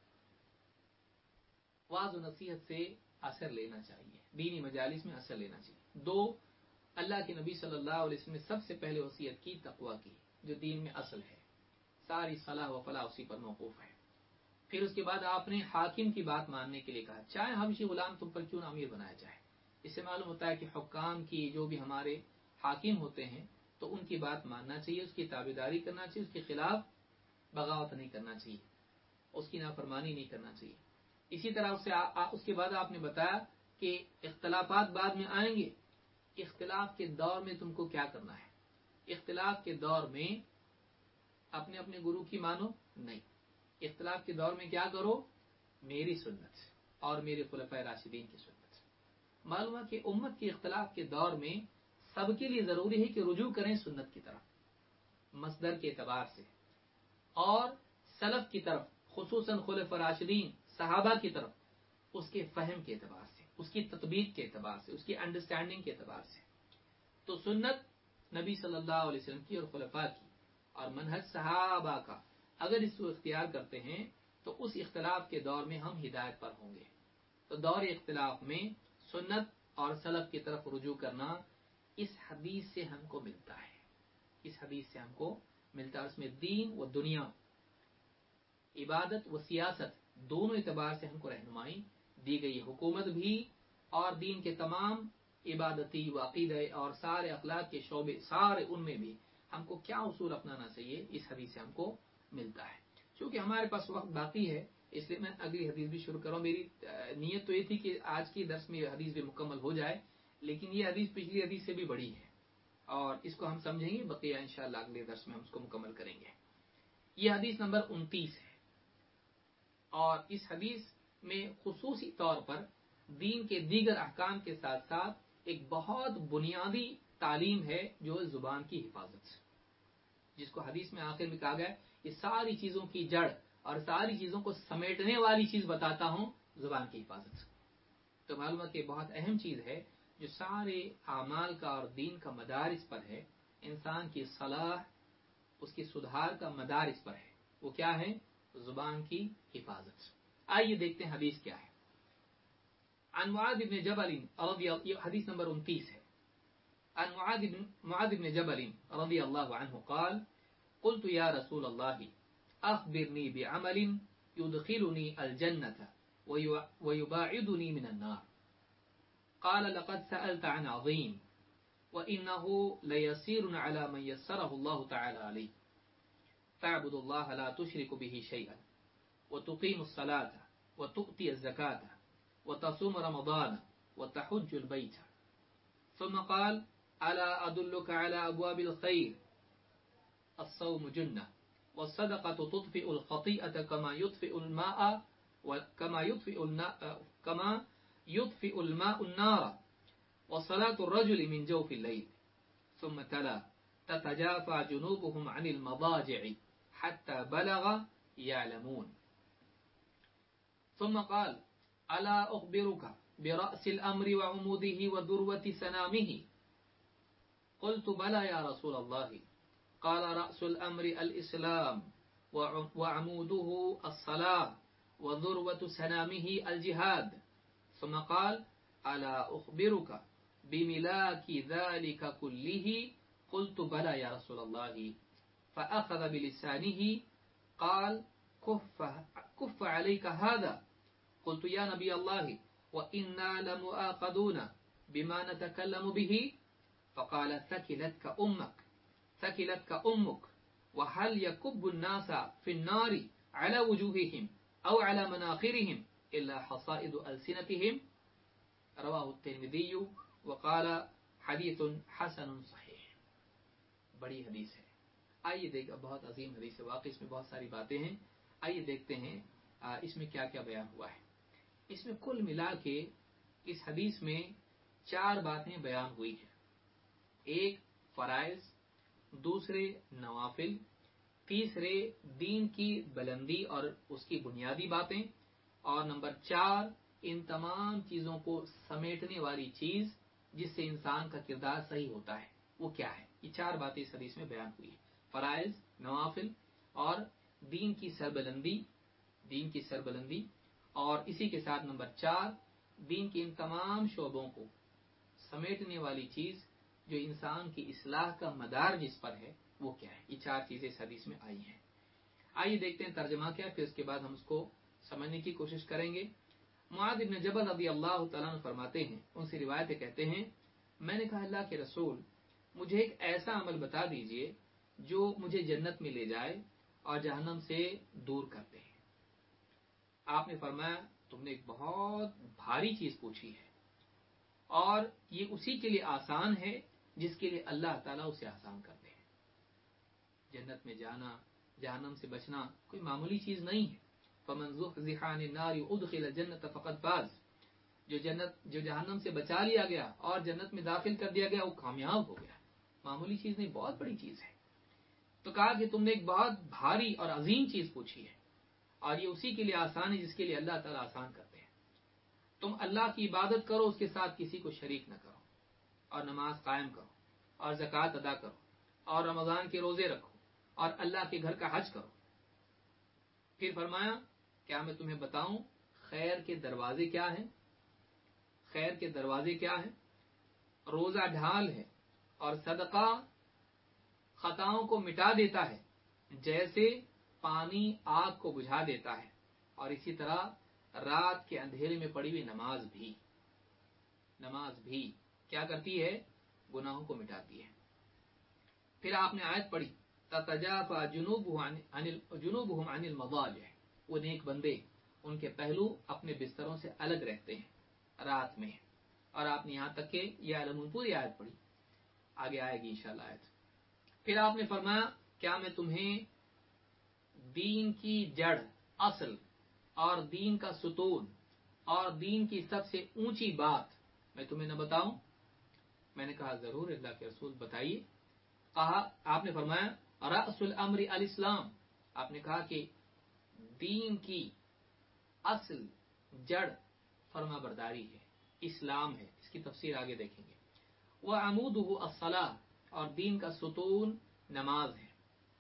واعظ و نصیحت سے اثر لینا چاہیے, دینی مجالس میں اثر لینا چاہیے. 2, اللہ کے نبی صلی اللہ علیہ وسلم نے سب سے پہلے وصیت کی تقوی کی, جو دین میں اصل ہے, ساری صلاح و فلاح اسی پر موقوف ہے. پھر اس کے بعد آپ نے حاکم کی بات ماننے کے لیے کہا, چاہے حبشی غلام تم پر کیوں نہ امیر بنایا جائے. اس سے معلوم ہوتا ہے کہ حکام کی جو بھی ہمارے حاکم ہوتے ہیں تو ان کی بات ماننا چاہیے, اس کی تابعداری کرنا چاہیے, اس کے خلاف بغاوت نہیں کرنا چاہیے, اس کی نافرمانی نہیں کرنا چاہیے. اسی طرح اس کے بعد آپ نے بتایا کہ اختلافات بعد میں آئیں گے, اختلاف کے دور میں تم کو کیا کرنا ہے. اختلاف کے دور میں اپنے گرو کی مانو نہیں, اختلاف کے دور میں کیا کرو؟ میری سنت اور میرے خلفائے راشدین کی سنت. معلوم ہے کہ امت کے اختلاف کے دور میں سب کے لیے ضروری ہے کہ رجوع کریں سنت کی طرف مصدر کے اعتبار سے, اور سلف کی طرف خصوصاً خلفاء راشدین صحابہ کی طرف اس کے فہم کے اعتبار سے, اس کی تطبیق کے اعتبار سے, اس کی انڈرسٹینڈنگ کے اعتبار سے. تو سنت نبی صلی اللہ علیہ وسلم کی اور خلفاء کی اور منہج صحابہ کا اگر اس کو اختیار کرتے ہیں تو اس اختلاف کے دور میں ہم ہدایت پر ہوں گے. تو دور اختلاف میں سنت اور سلف کی طرف رجوع کرنا اس حدیث سے ہم کو ملتا ہے, اس حدیث سے ہم کو ملتا ہے. اس میں دین و دنیا, عبادت و سیاست دونوں اعتبار سے ہم کو رہنمائی دی گئی. حکومت بھی اور دین کے تمام عبادتی و عقیدہ اور سارے اخلاق کے شعبے سارے ان میں بھی ہم کو کیا اصول اپنانا چاہیے اس حدیث سے ہم کو ملتا ہے. چونکہ ہمارے پاس وقت باقی ہے اس لیے میں اگلی حدیث بھی شروع کروں. میری نیت تو یہ تھی کہ آج کی درس میں یہ حدیث بھی مکمل ہو جائے, لیکن یہ حدیث پچھلی حدیث سے بھی بڑی ہے اور اس کو ہم سمجھیں گے, بقیہ انشاءاللہ اگلے درس میں ہم اس کو مکمل کریں گے. یہ حدیث نمبر 29 ہے، اور اس حدیث میں خصوصی طور پر دین کے دیگر احکام کے ساتھ ساتھ ایک بہت بنیادی تعلیم ہے جو زبان کی حفاظت سے، جس کو حدیث میں آخر میں کہا گیا ہے یہ ساری چیزوں کی جڑ اور ساری چیزوں کو سمیٹنے والی چیز بتاتا ہوں، زبان کی حفاظت سے۔ تو معلوم ہے کہ بہت اہم چیز ہے جو سارے اعمال کا اور دین کا مدار اس پر ہے، انسان کی صلاح، اس کی سدھار کا مدار اس پر ہے، وہ کیا ہے؟ زبان کی حفاظت۔ آئیے دیکھتے ہیں حدیث کیا ہے۔ عن معاذ بن جبل رضی اللہ، حدیث نمبر 29 ہے۔ عن معاذ بن جبل رضی اللہ عنہ قال قلت یا رسول اللہ اخبرنی بعمل يدخلني الجنة ويباعدني من النار قال لقد سألت عن عظيم وإنه ليسير على من يسره الله تعالى عليه تعبد الله لا تشرك به شيئا وتقيم الصلاة وتؤتي الزكاة وتصوم رمضان وتحج البيت ثم قال ألا أدلك على أبواب الخير الصوم جنة والصدقة تطفئ الخطيئة كما يطفئ الماء النار وصلاة الرجل من جوف الليل ثم تلا تتجافى جنوبهم عن المضاجع حتى بلغ يعلمون ثم قال ألا أخبرك برأس الأمر وعموده وذروة سنامه قلت بلى يا رسول الله قال رأس الأمر الإسلام وعموده الصلاة وذروة سنامه الجهاد ثم قال ألا أخبرك بملاك ذلك كله قلت بلى يا رسول الله فأخذ بلسانه قال كف عليك هذا قلت يا نبي الله وإنا لمؤاخذون بما نتكلم به فقال ثكلتك أمك وهل يكب الناس في النار على وجوههم أو على مناخرهم إلا حصائد ألسنتهم رواه الترمذي وقال حدیث حسن صحیح۔ بڑی حدیث ہے، آئیے دیکھ، بہت عظیم حدیث ہے، واقعی اس میں بہت ساری باتیں ہیں۔ آئیے دیکھتے ہیں اس میں کیا کیا بیان ہوا ہے۔ اس میں کل ملا کے اس حدیث میں 4 باتیں بیان ہوئی ہیں۔ ایک فرائض، دوسرے نوافل، تیسرے دین کی بلندی اور اس کی بنیادی باتیں، اور نمبر 4 ان تمام چیزوں کو سمیٹنے والی چیز جس سے انسان کا کردار صحیح ہوتا ہے وہ کیا ہے۔ یہ 4 باتیں اس حدیث میں بیان ہوئی ہیں، فرائض، نوافل اور دین کی سربلندی، اور اسی کے ساتھ نمبر 4 دین کے ان تمام شعبوں کو سمیٹنے والی چیز جو انسان کی اصلاح کا مدار جس پر ہے وہ کیا ہے۔ یہ 4 چیزیں اس حدیث میں آئی ہیں۔ آئیے دیکھتے ہیں ترجمہ کیا ہے، پھر اس کے بعد ہم اس کو سمجھنے کی کوشش کریں گے۔ معاذ بن جبل رضی اللہ تعالیٰ عنہ فرماتے ہیں، ان سے روایتیں کہتے ہیں، میں نے کہا اللہ کے رسول مجھے ایک ایسا عمل بتا دیجئے جو مجھے جنت میں لے جائے اور جہنم سے دور کرتے ہیں۔ آپ نے فرمایا تم نے ایک بہت بھاری چیز پوچھی ہے، اور یہ اسی کے لیے آسان ہے جس کے لیے اللہ تعالیٰ اسے آسان کرتے ہیں۔ جنت میں جانا، جہنم سے بچنا کوئی معمولی چیز نہیں ہے۔ فمن زحزح عن النار وادخل الجنة فقد فاز، جو جہنم سے بچا لیا گیا اور جنت میں داخل کر دیا گیا وہ کامیاب ہو گیا۔ معمولی چیز نہیں، بہت بڑی چیز ہے۔ تو کہا کہ تم نے ایک بہت بھاری اور عظیم چیز پوچھی ہے، اور یہ اسی کے لیے آسان ہے جس کے لیے اللہ تعالیٰ آسان کرتے ہیں۔ تم اللہ کی عبادت کرو، اس کے ساتھ کسی کو شریک نہ کرو، اور نماز قائم کرو، اور زکوٰۃ ادا کرو، اور رمضان کے روزے رکھو، اور اللہ کے گھر کا حج کرو۔ پھر فرمایا کیا میں تمہیں بتاؤں خیر کے دروازے کیا ہیں؟ خیر کے دروازے کیا ہیں؟ روزہ ڈھال ہے، اور صدقہ خطاؤں کو مٹا دیتا ہے جیسے پانی آگ کو بجھا دیتا ہے، اور اسی طرح رات کے اندھیرے میں پڑی ہوئی نماز بھی کیا کرتی ہے؟ گناہوں کو مٹاتی ہے۔ پھر آپ نے آیت پڑھی تتجافى جنوبهم عن المضاجع، وہ نیک بندے ان کے پہلو اپنے بستروں سے الگ رہتے ہیں رات میں، اور آپ نے یہاں تک کہ یہ علم پوری آیت پڑھی، آگے آئے گی انشاءاللہ آیت۔ پھر آپ نے فرمایا کیا میں تمہیں دین کی جڑ، اصل اور دین کا ستون اور دین کی سب سے اونچی بات میں تمہیں نہ بتاؤں؟ میں نے کہا ضرور اللہ کے رسول بتائیے۔ کہا، آپ نے فرمایا رأس الامر الاسلام، آپ نے کہا کہ دین کی اصل جڑ فرما برداری ہے، اسلام ہے۔ اس کی تفسیر آگے دیکھیں گے۔ وعمودہ الصلاۃ، اور دین کا ستون نماز ہے۔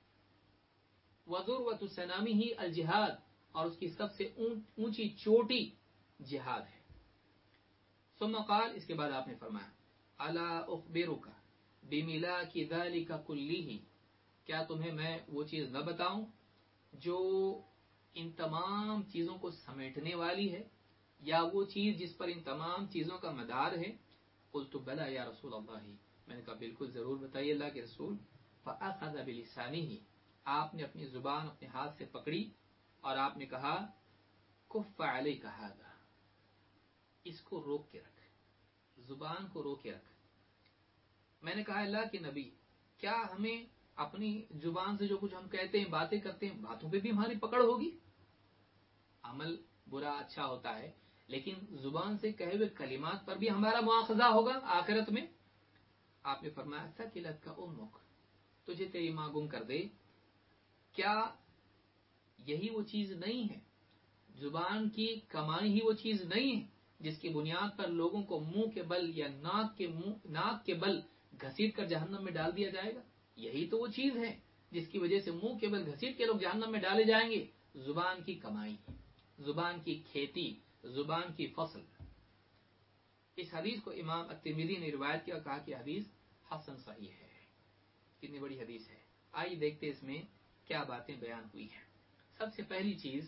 وذروۃ سنامہ الجہاد، اور اس کی سب سے اونچی چوٹی جہاد ہے۔ ثم قال، اس کے بعد آپ نے فرمایا الا اخبرک بملاک ذلک کلہ، کیا تمہیں میں وہ چیز نہ بتاؤں جو ان تمام چیزوں کو سمیٹنے والی ہے، یا وہ چیز جس پر ان تمام چیزوں کا مدار ہے؟ قلت بلی یا رسول اللہ، میں نے کہا بالکل ضرور بتائیے اللہ کے رسول۔ فاخذ بلسانہ، آپ نے اپنی زبان اپنے ہاتھ سے پکڑی اور آپ نے کہا کف علیک ھذا، اس کو روک کے رکھ، زبان کو روک کے رکھ۔ میں نے کہا اللہ کے نبی، کیا ہمیں اپنی زبان سے جو کچھ ہم کہتے ہیں، باتیں کرتے ہیں، باتوں پہ بھی ہماری پکڑ ہوگی؟ عمل برا اچھا ہوتا ہے، لیکن زبان سے کہے ہوئے کلمات پر بھی ہمارا مواخذہ ہوگا آخرت میں۔ آپ نے فرمایا ثقلت کا امک، تجھے تیری ماں گم کر دے۔ کیا یہی وہ چیز نہیں ہے، زبان کی کمائی ہی وہ چیز نہیں ہے جس کی بنیاد پر لوگوں کو منہ کے بل یا ناک کے بل گھسیٹ کر جہنم میں ڈال دیا جائے گا؟ یہی تو وہ چیز ہے جس کی وجہ سے منہ کے بل گھسیٹ کے لوگ جہنم میں ڈالے جائیں گے۔ زبان کی کمائی، زبان کی کھیتی، زبان کی فصل۔ اس حدیث کو امام الترمذی نے روایت کیا، کہا کہ حدیث حسن صحیح ہے۔ کتنی بڑی حدیث ہے، آئیے دیکھتے اس میں کیا باتیں بیان ہوئی ہیں۔ سب سے پہلی چیز،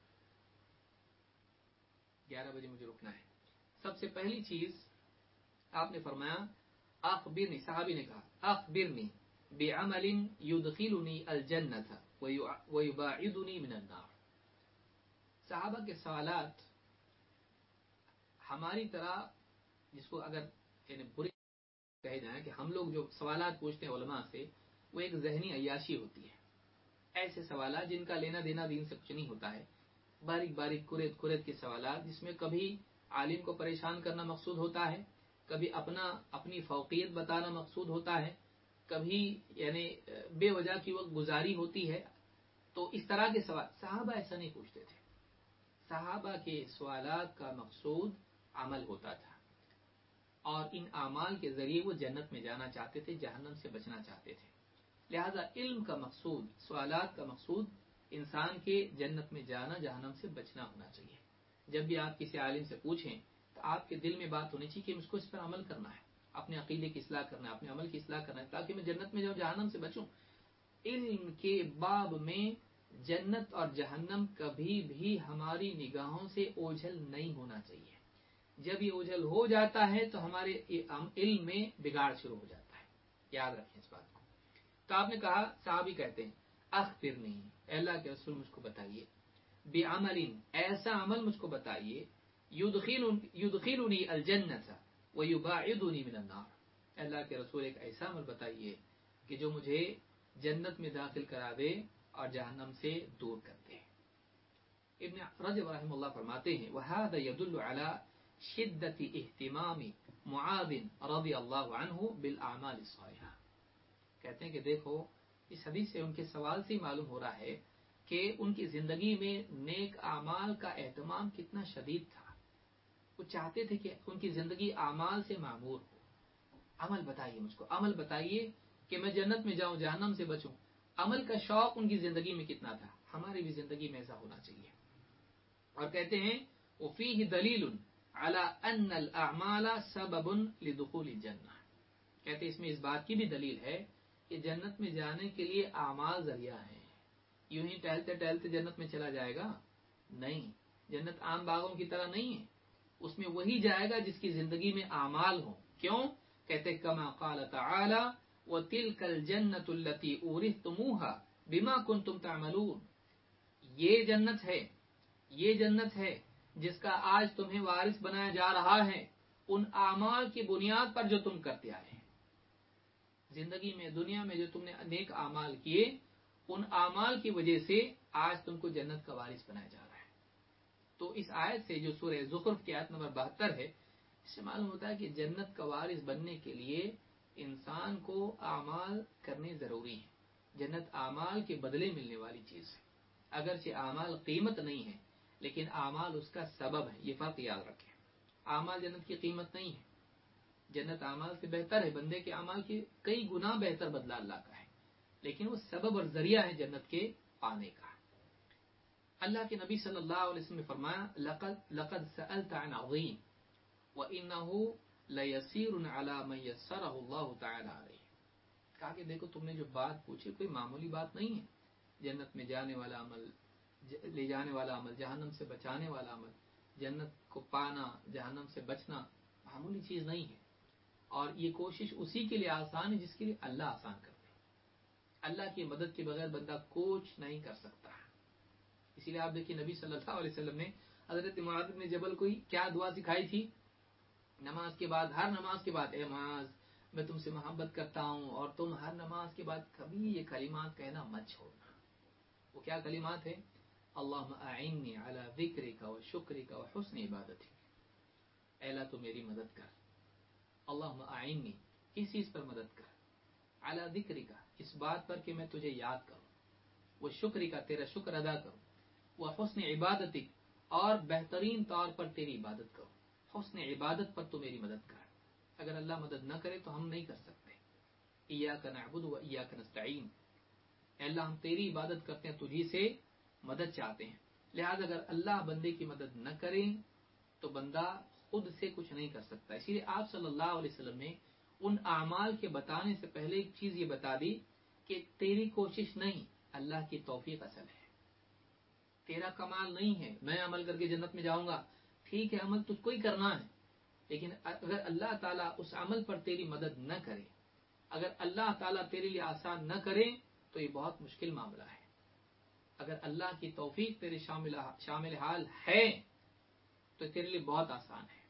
11 بجے مجھے رکنا ہے۔ سب سے پہلی چیز آپ نے فرمایا اخبرنی، صحابی نے کہا اخبرنی بعمل يدخلني الجنة ويباعدني من النار۔ صحابہ کے سوالات ہماری طرح، جس کو اگر یعنی برے کہے جائیں کہ ہم لوگ جو سوالات پوچھتے ہیں علماء سے، وہ ایک ذہنی عیاشی ہوتی ہے۔ ایسے سوالات جن کا لینا دینا دین سے کچھ نہیں ہوتا ہے، باریک باریک کریت کے سوالات، جس میں کبھی عالم کو پریشان کرنا مقصود ہوتا ہے، کبھی اپنی فوقیت بتانا مقصود ہوتا ہے، کبھی یعنی بے وجہ کی وقت گزاری ہوتی ہے۔ تو اس طرح کے سوال صحابہ ایسا نہیں پوچھتے تھے۔ صحابہ کے سوالات کا مقصود عمل ہوتا تھا، اور ان اعمال کے ذریعے وہ جنت میں جانا چاہتے تھے، جہنم سے بچنا چاہتے تھے۔ لہذا علم کا مقصود، سوالات کا مقصود انسان کے جنت میں جانا، جہنم سے بچنا ہونا چاہیے۔ جب بھی آپ کسی عالم سے پوچھیں تو آپ کے دل میں بات ہونی چاہیے کہ مجھ کو اس پر عمل کرنا ہے، اپنے عقیدے کی اصلاح کرنا ہے، اپنے عمل کی اصلاح کرنا ہے، تاکہ میں جنت میں جاؤں، جہنم سے بچوں۔ علم کے باب میں جنت اور جہنم کبھی بھی ہماری نگاہوں سے اوجھل نہیں ہونا چاہیے۔ جب یہ اوجھل ہو جاتا ہے تو ہمارے علم میں بگاڑ شروع ہو جاتا ہے، یاد رکھیں اس بات کو۔ تو آپ نے کہا، صحابی کہتے ہیں اخبرنی، اے اللہ کے رسول مجھ کو بتائیے، بعمل، ایسا عمل مجھ کو بتائیے، یدخلنی الجنۃ ویباعدنی من النار، اے اللہ کے رسول ایک ایسا عمل بتائیے کہ جو مجھے جنت میں داخل کرا دے اور جہنم سے دور کر دے۔ ابن رجب رحمہ اللہ فرماتے ہیں وَهَذَا يَدُلُّ عَلَى شِدَّةِ اهتمام معاذ رضی اللہ عنہ بالاعمال الصالحہ۔ کہتے ہیں کہ دیکھو، اس حدیث سے ان کے سوال سے معلوم ہو رہا ہے کہ ان کی زندگی میں نیک اعمال کا اہتمام کتنا شدید تھا۔ وہ چاہتے تھے کہ ان کی زندگی اعمال سے معمور ہو۔ عمل بتائیے مجھ کو، عمل بتائیے کہ میں جنت میں جاؤں، جہنم سے بچوں۔ عمل کا شوق ان کی زندگی میں کتنا تھا، ہماری بھی زندگی میں ایسا ہونا چاہیے۔ اور کہتے ہیں وَفِيهِ دَلِيلٌ عَلَىٰ أَنَّ الْأَعْمَالَ سَبَبٌ لِدُخُولِ الْجَنَّةِ۔ کہتے ہیں اس میں اس بات کی بھی دلیل ہے کہ جنت میں جانے کے لیے اعمال ذریعہ ہیں۔ یوں ہی ٹہلتے ٹہلتے جنت میں چلا جائے گا؟ نہیں، جنت عام باغوں کی طرح نہیں ہے، اس میں وہی جائے گا جس کی زندگی میں اعمال ہوں۔ کیوں؟ کہتے کما قال تعالی وَتِلْكَ الْجَنَّةُ الَّتِي أُورِثْتُمُوهَا بِمَا كُنْتُمْ تَعْمَلُونَ۔ یہ جنت ہے جس کا آج تمہیں وارث بنایا جا رہا ہے، ان اعمال کی بنیاد پر جو تم کرتے آئے ہیں۔ زندگی میں، دنیا میں جو تم نے نیک اعمال کیے، ان اعمال کی وجہ سے آج تم کو جنت کا وارث بنایا جا رہا ہے. تو اس آیت سے جو سورہ زخرف کی آیت نمبر 72 ہے، اس سے معلوم ہوتا ہے کہ جنت کا وارث بننے کے لیے انسان کو اعمال کرنے ضروری ہیں. جنت اعمال کے بدلے ملنے والی چیز ہے. اگرچہ اعمال قیمت نہیں ہے لیکن اعمال اس کا سبب ہے. یہ فرق یاد رکھیں. اعمال جنت کی قیمت نہیں ہے. جنت اعمال سے بہتر ہے. بندے کے اعمال کے کئی گنا بہتر بدلہ اللہ کا ہے، لیکن وہ سبب اور ذریعہ ہے جنت کے پانے کا. اللہ کے نبی صلی اللہ علیہ وسلم نے فرمایا لقد سألت عن عظیم وإنه ليسير على من يسره الله تعالی علیہ. کہا کہ دیکھو تم نے جو بات پوچھی کوئی معمولی بات نہیں ہے. جنت میں جانے والا عمل، لے جانے والا عمل، جہنم سے بچانے والا عمل، جنت کو پانا، جہنم سے بچنا معمولی چیز نہیں ہے. اور یہ کوشش اسی کے لیے آسان ہے جس کے لیے اللہ آسان کرتے ہیں. اللہ کی مدد کے بغیر بندہ کچھ نہیں کر سکتا. اسی لیے آپ دیکھیے نبی صلی اللہ علیہ وسلم نے حضرت معاذ بن جبل کو کیا دعا سکھائی تھی نماز کے بعد؟ ہر نماز کے بعد، اے معاذ میں تم سے محبت کرتا ہوں اور تم ہر نماز کے بعد کبھی یہ کلمات کہنا مت چھوڑنا. وہ کیا کلمات ہیں؟ اللہم اعنی علی ذکرک و شکرک و حسن عبادتک. اے اللہ تو میری مدد کر. اللہم اعنی، کس چیز پر مدد کر؟ علی ذکرک، اس بات پر کہ میں تجھے یاد کروں. وہ شکرک، تیرا شکر ادا کروں. وہ حسن عبادتک، اور بہترین طور پر تیری عبادت کروں. حسن عبادت پر تو میری مدد کر. اگر اللہ مدد نہ کرے تو ہم نہیں کر سکتے. ایاک نعبد و ایاک نستعین. اے اللہ ہم تیری عبادت کرتے ہیں، تجھی سے مدد چاہتے ہیں. لہذا اگر اللہ بندے کی مدد نہ کرے تو بندہ خود سے کچھ نہیں کر سکتا. اسی لیے آپ صلی اللہ علیہ وسلم نے ان اعمال کے بتانے سے پہلے ایک چیز یہ بتا دی کہ تیری کوشش نہیں، اللہ کی توفیق اصل ہے. تیرا کمال نہیں ہے میں عمل کر کے جنت میں جاؤں گا. ٹھیک ہے عمل تجھ کو ہی کرنا ہے، لیکن اگر اللہ تعالیٰ اس عمل پر تیری مدد نہ کرے، اگر اللہ تعالیٰ تیرے لیے آسان نہ کرے تو یہ بہت مشکل معاملہ ہے. اگر اللہ کی توفیق تیرے شامل حال ہے تو تیرے لیے بہت آسان ہے.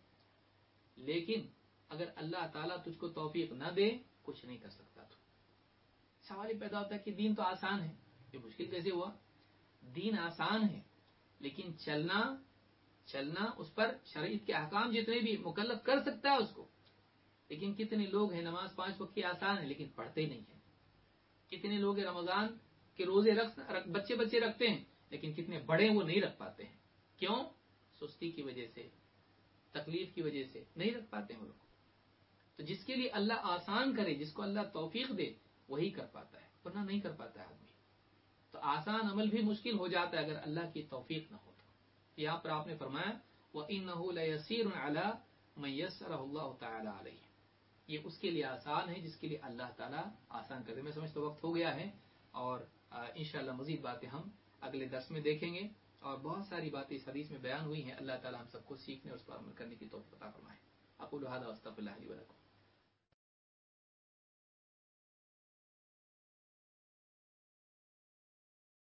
لیکن اگر اللہ تعالیٰ تجھ کو توفیق نہ دے کچھ نہیں کر سکتا. تو سوال یہ پیدا ہوتا ہے کہ دین تو آسان ہے، یہ مشکل کیسے ہوا؟ دین آسان ہے لیکن چلنا اس پر شریعت کے احکام جتنے بھی مکلف کر سکتا ہے اس کو. لیکن کتنے لوگ ہیں نماز 5 وقت کی آسان ہے لیکن پڑھتے نہیں ہیں. کتنے لوگ ہیں رمضان کے روزے بچے رکھتے ہیں لیکن کتنے بڑے وہ نہیں رکھ پاتے ہیں. کیوں؟ سستی کی وجہ سے، تکلیف کی وجہ سے نہیں رکھ پاتے ہیں وہ لوگ. تو جس کے لیے اللہ آسان کرے، جس کو اللہ توفیق دے وہی کر پاتا ہے، ورنہ نہیں کر پاتا ہے آدمی. تو آسان عمل بھی مشکل ہو جاتا ہے اگر اللہ کی توفیق نہ ہو. تو یہاں پر آپ نے فرمایا وَإِنَّهُ لَيَسِيرٌ عَلَى مَن يَسَّرَهُ اللَّهُ تَعَالَى عَلَيْهِ. یہ اس کے لیے آسان ہے جس کے لیے اللہ تعالیٰ آسان کرے. میں سمجھتا وقت ہو گیا ہے اور انشاءاللہ مزید باتیں ہم اگلے درس میں دیکھیں گے. اور بہت ساری باتیں اس حدیث میں بیان ہوئی ہیں. اللہ تعالیٰ ہم سب کو سیکھنے اور اس پر عمل کرنے کی توفیق عطا فرمائے. اقول هذا واستغفر الله لي ولكم.